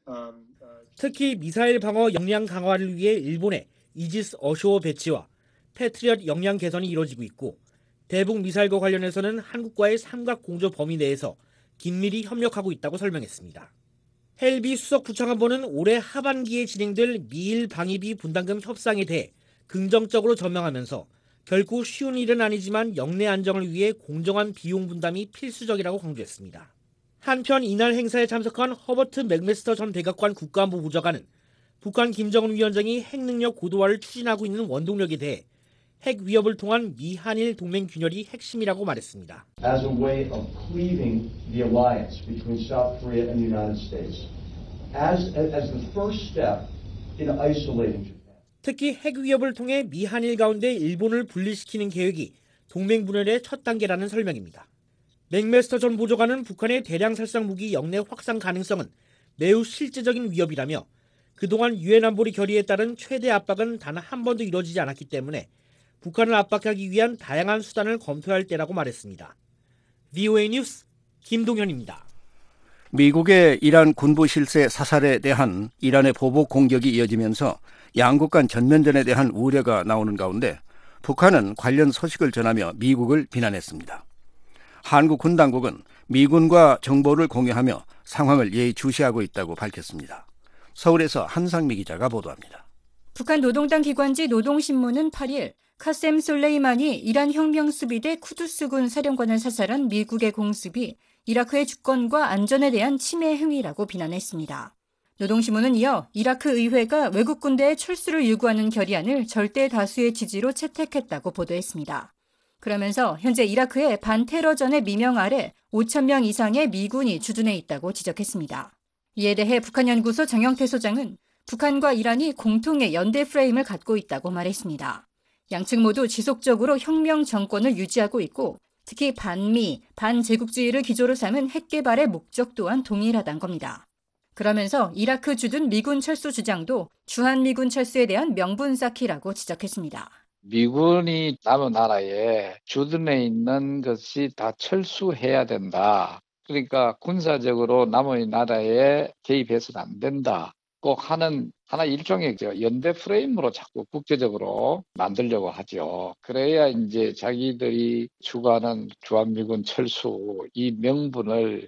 특히 미사일 방어 역량 강화를 위해 일본의 이지스 어쇼어 배치와 패트리엇 역량 개선이 이뤄지고 있고 대북 미사일과 관련해서는 한국과의 삼각 공조 범위 내에서 긴밀히 협력하고 있다고 설명했습니다. 헬비 수석 부차관보는 올해 하반기에 진행될 미일 방위비 분담금 협상에 대해 긍정적으로 전망하면서 결코 쉬운 일은 아니지만 영내 안정을 위해 공정한 비용 분담이 필수적이라고 강조했습니다. 한편 이날 행사에 참석한 허버트 맥메스터 전 백악관 국가안보 보좌관은 북한 김정은 위원장이 핵능력 고도화를 추진하고 있는 원동력에 대해 핵 위협을 통한 미한일 동맹 균열이 핵심이라고 말했습니다. As a way of cleaving the alliance between South Korea and the United States, as the first step in isolating Japan. 특히 핵 위협을 통해 미한일 가운데 일본을 분리시키는 계획이 동맹 분열의 첫 단계라는 설명입니다. 맥메스터 전 보좌관은 북한의 대량 살상 무기 영내 확산 가능성은 매우 실제적인 위협이라며 그동안 유엔 안보리 결의에 따른 최대 압박은 단 한 번도 이뤄지지 않았기 때문에 북한을 압박하기 위한 다양한 수단을 검토할 때라고 말했습니다. VOA 뉴스 김동현입니다. 미국의 이란 군부 실세 사살에 대한 이란의 보복 공격이 이어지면서 양국 간 전면전에 대한 우려가 나오는 가운데 북한은 관련 소식을 전하며 미국을 비난했습니다. 한국 군 당국은 미군과 정보를 공유하며 상황을 예의주시하고 있다고 밝혔습니다. 서울에서 한상미 기자가 보도합니다. 북한 노동당 기관지 노동신문은 8일 카셈 솔레이마니 이란 혁명수비대 쿠두스군 사령관을 사살한 미국의 공습이 이라크의 주권과 안전에 대한 침해 행위라고 비난했습니다. 노동신문은 이어 이라크 의회가 외국 군대의 철수를 요구하는 결의안을 절대 다수의 지지로 채택했다고 보도했습니다. 그러면서 현재 이라크의 반테러전의 미명 아래 5,000명 이상의 미군이 주둔해 있다고 지적했습니다. 이에 대해 북한연구소 정영태 소장은 북한과 이란이 공통의 연대 프레임을 갖고 있다고 말했습니다. 양측 모두 지속적으로 혁명 정권을 유지하고 있고 특히 반미, 반제국주의를 기조로 삼은 핵 개발의 목적 또한 동일하다는 겁니다. 그러면서 이라크 주둔 미군 철수 주장도 주한미군 철수에 대한 명분 쌓기라고 지적했습니다. 미군이 남은 나라에 주둔해 있는 것이 다 철수해야 된다. 그러니까 군사적으로 남은 나라에 개입해서는 안 된다. 꼭 하는 하나 일종의 연대 프레임으로 자꾸 국제적으로 만들려고 하죠. 그래야 이제 자기들이 추구하는 주한미군 철수 이 명분을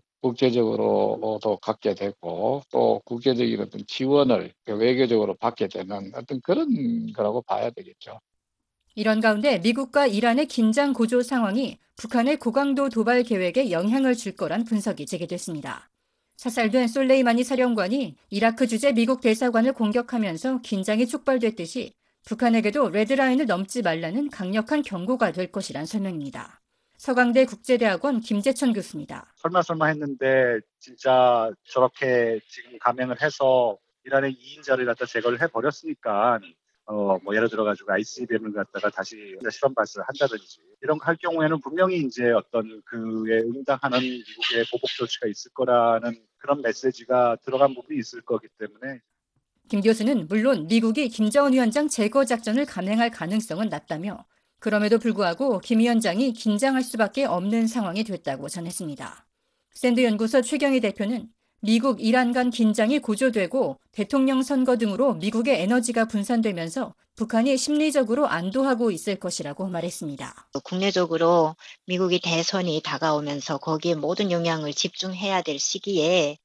국제적으로도 갖게 되고 또 국제적인 어떤 지원을 외교적으로 받게 되는 어떤 그런 거라고 봐야 되겠죠. 이런 가운데 미국과 이란의 긴장 고조 상황이 북한의 고강도 도발 계획에 영향을 줄 거란 분석이 제기됐습니다. 사살된 솔레이마니 사령관이 이라크 주재 미국 대사관을 공격하면서 긴장이 촉발됐듯이 북한에게도 레드라인을 넘지 말라는 강력한 경고가 될 것이란 설명입니다. 서강대 국제대학원 김재천 교수입니다. 설마 했는데 진짜 저렇게 지금 감행을 해서 이란의 2인자를 갖다 제거를 해버렸으니까 예를 들어가지고 ICBM을 갖다가 다시 실험 발사를 한다든지 이런 거 할 경우에는 분명히 이제 어떤 그에 응당하는 미국의 보복 조치가 있을 거라는 그런 메시지가 들어간 부분이 있을 거기 때문에 김 교수는 물론 미국이 김정은 위원장 제거 작전을 감행할 가능성은 낮다며 그럼에도 불구하고 김 위원장이 긴장할 수밖에 없는 상황이 됐다고 전했습니다. 샌드 연구소 최경희 대표는 미국, 이란 간 긴장이 고조되고 대통령 선거 등으로 미국의 에너지가 분산되면서 북한이 심리적으로 안도하고 있을 것이라고 말했습니다. 국내적으로 미국이 대선이 다가오면서 거기에 모든 영향을 집중해야 될 시기에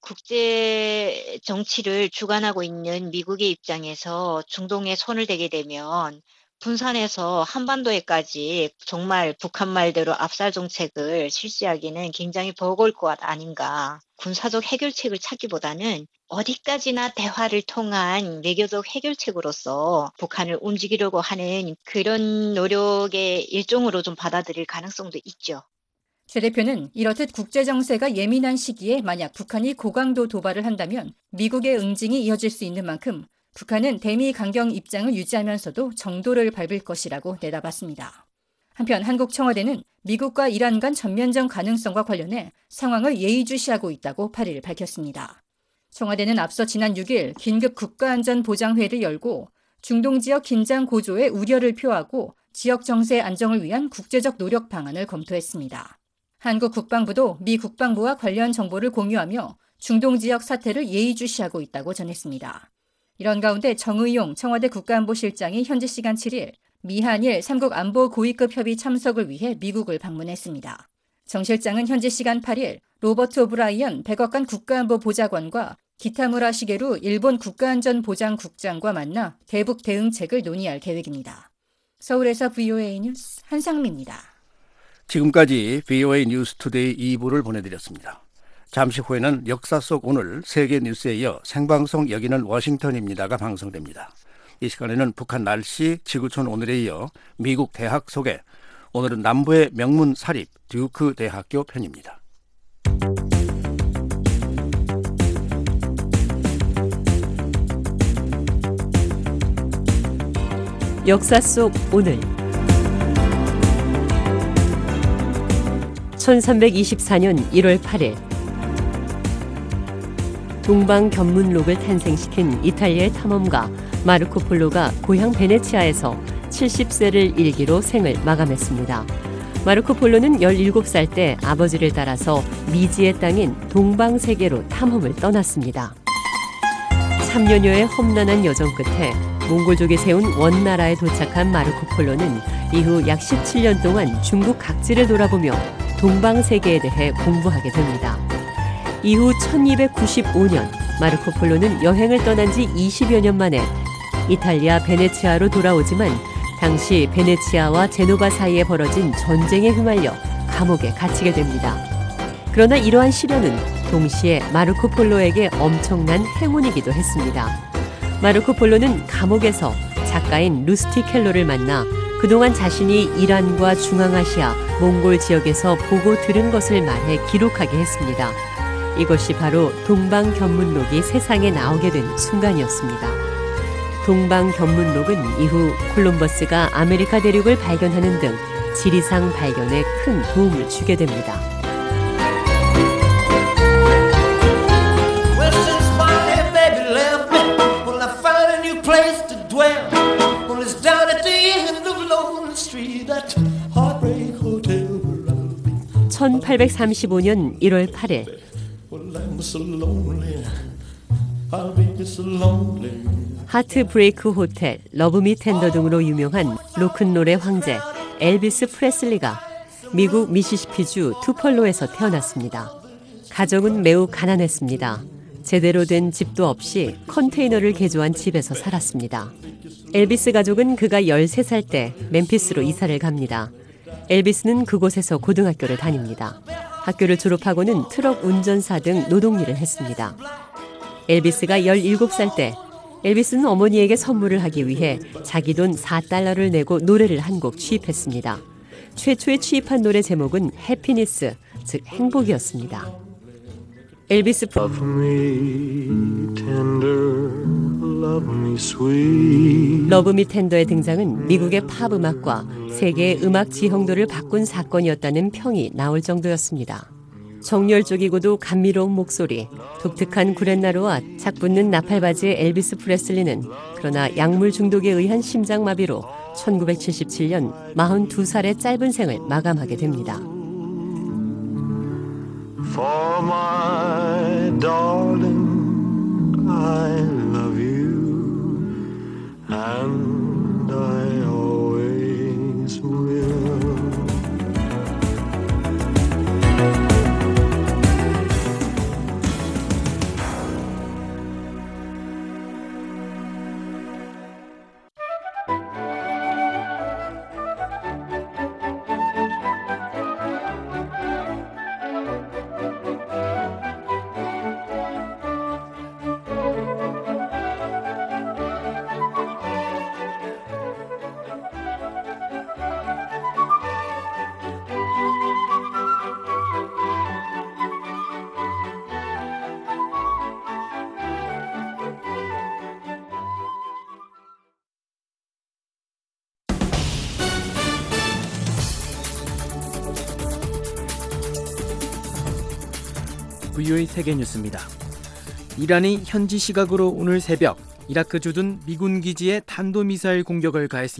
국제 정치를 주관하고 있는 미국의 입장에서 중동에 손을 대게 되면 분산해서 한반도에까지 정말 북한 말대로 압살 정책을 실시하기는 굉장히 버거울 것 아닌가. 군사적 해결책을 찾기보다는 어디까지나 대화를 통한 외교적 해결책으로서 북한을 움직이려고 하는 그런 노력의 일종으로 좀 받아들일 가능성도 있죠. 최 대표는 이렇듯 국제정세가 예민한 시기에 만약 북한이 고강도 도발을 한다면 미국의 응징이 이어질 수 있는 만큼 북한은 대미 강경 입장을 유지하면서도 정도를 밟을 것이라고 내다봤습니다. 한편 한국 청와대는 미국과 이란 간 전면전 가능성과 관련해 상황을 예의주시하고 있다고 8일 밝혔습니다. 청와대는 앞서 지난 6일 긴급 국가안전보장회를 열고 중동 지역 긴장 고조에 우려를 표하고 지역 정세 안정을 위한 국제적 노력 방안을 검토했습니다. 한국 국방부도 미 국방부와 관련 정보를 공유하며 중동 지역 사태를 예의주시하고 있다고 전했습니다. 이런 가운데 정의용 청와대 국가안보실장이 현지 시간 7일 미한일 3국 안보 고위급 협의 참석을 위해 미국을 방문했습니다. 정 실장은 현지 시간 8일 로버트 오브라이언 백악관 국가안보보좌관과 기타무라 시게루 일본 국가안전보장국장과 만나 대북 대응책을 논의할 계획입니다. 서울에서 VOA 뉴스 한상미입니다. 지금까지 VOA 뉴스 투데이 2부를 보내드렸습니다. 잠시 후에는 역사 속 오늘 세계 뉴스에 이어 생방송 여기는 워싱턴입니다가 방송됩니다. 이 시간에는 북한 날씨, 지구촌 오늘에 이어 미국 대학 소개, 오늘은 남부의 명문 사립 듀크 대학교 편입니다. 역사 속 오늘 1324년 1월 8일 동방견문록을 탄생시킨 이탈리아의 탐험가 마르코 폴로가 고향 베네치아에서 70세를 일기로 생을 마감했습니다. 마르코 폴로는 17살 때 아버지를 따라서 미지의 땅인 동방세계로 탐험을 떠났습니다. 3년여의 험난한 여정 끝에 몽골족이 세운 원나라에 도착한 마르코 폴로는 이후 약 17년 동안 중국 각지를 돌아보며 동방세계에 대해 공부하게 됩니다. 이후 1295년 마르코 폴로는 여행을 떠난 지 20여 년 만에 이탈리아 베네치아로 돌아오지만 당시 베네치아와 제노바 사이에 벌어진 전쟁에 휘말려 감옥에 갇히게 됩니다. 그러나 이러한 시련은 동시에 마르코 폴로에게 엄청난 행운이기도 했습니다. 마르코 폴로는 감옥에서 작가인 루스티 켈로를 만나 그동안 자신이 이란과 중앙아시아, 몽골 지역에서 보고 들은 것을 말해 기록하게 했습니다. 이것이 바로 동방견문록이 세상에 나오게 된 순간이었습니다. 동방견문록은 이후 콜럼버스가 아메리카 대륙을 발견하는 등 지리상 발견에 큰 도움을 주게 됩니다. Place to dwell. Well, it's down at the end of Lonely Street, that heartbreak hotel. 1835년 1월 8일 Well, I'm so lonely. I'll be so lonely. 하트브레이크 호텔, 러브미 텐더 등으로 유명한 로큰롤의 황제 엘비스 프레슬리가 미국 미시시피주 투펄로에서 태어났습니다. 가정은 매우 가난했습니다. 제대로 된 집도 없이 컨테이너를 개조한 집에서 살았습니다. 엘비스 가족은 그가 13살 때 멤피스로 이사를 갑니다. 엘비스는 그곳에서 고등학교를 다닙니다. 학교를 졸업하고는 트럭 운전사 등 노동일을 했습니다. 엘비스가 17살 때 엘비스는 어머니에게 선물을 하기 위해 자기 돈 $4를 내고 노래를 한 곡 취입했습니다. 최초에 취입한 노래 제목은 해피니스, 즉 행복이었습니다. 엘비스 Love me tender, love me sweet. 러브미 텐더의 등장은 미국의 팝 음악과 세계의 음악 지형도를 바꾼 사건이었다는 평이 나올 정도였습니다. 정열적이고도 감미로운 목소리, 독특한 구렛나루와 착 붙는 나팔바지의 엘비스 프레슬리는 그러나 약물 중독에 의한 심장마비로 1977년 42살의 짧은 생을 마감하게 됩니다. For my darling, I love you, and I always will. VOA 세계뉴스입니다. 이란이 현지 시각으로 오늘 새벽 이라크 주둔 미군 기지에 탄도미사일 공격을 가했습니다.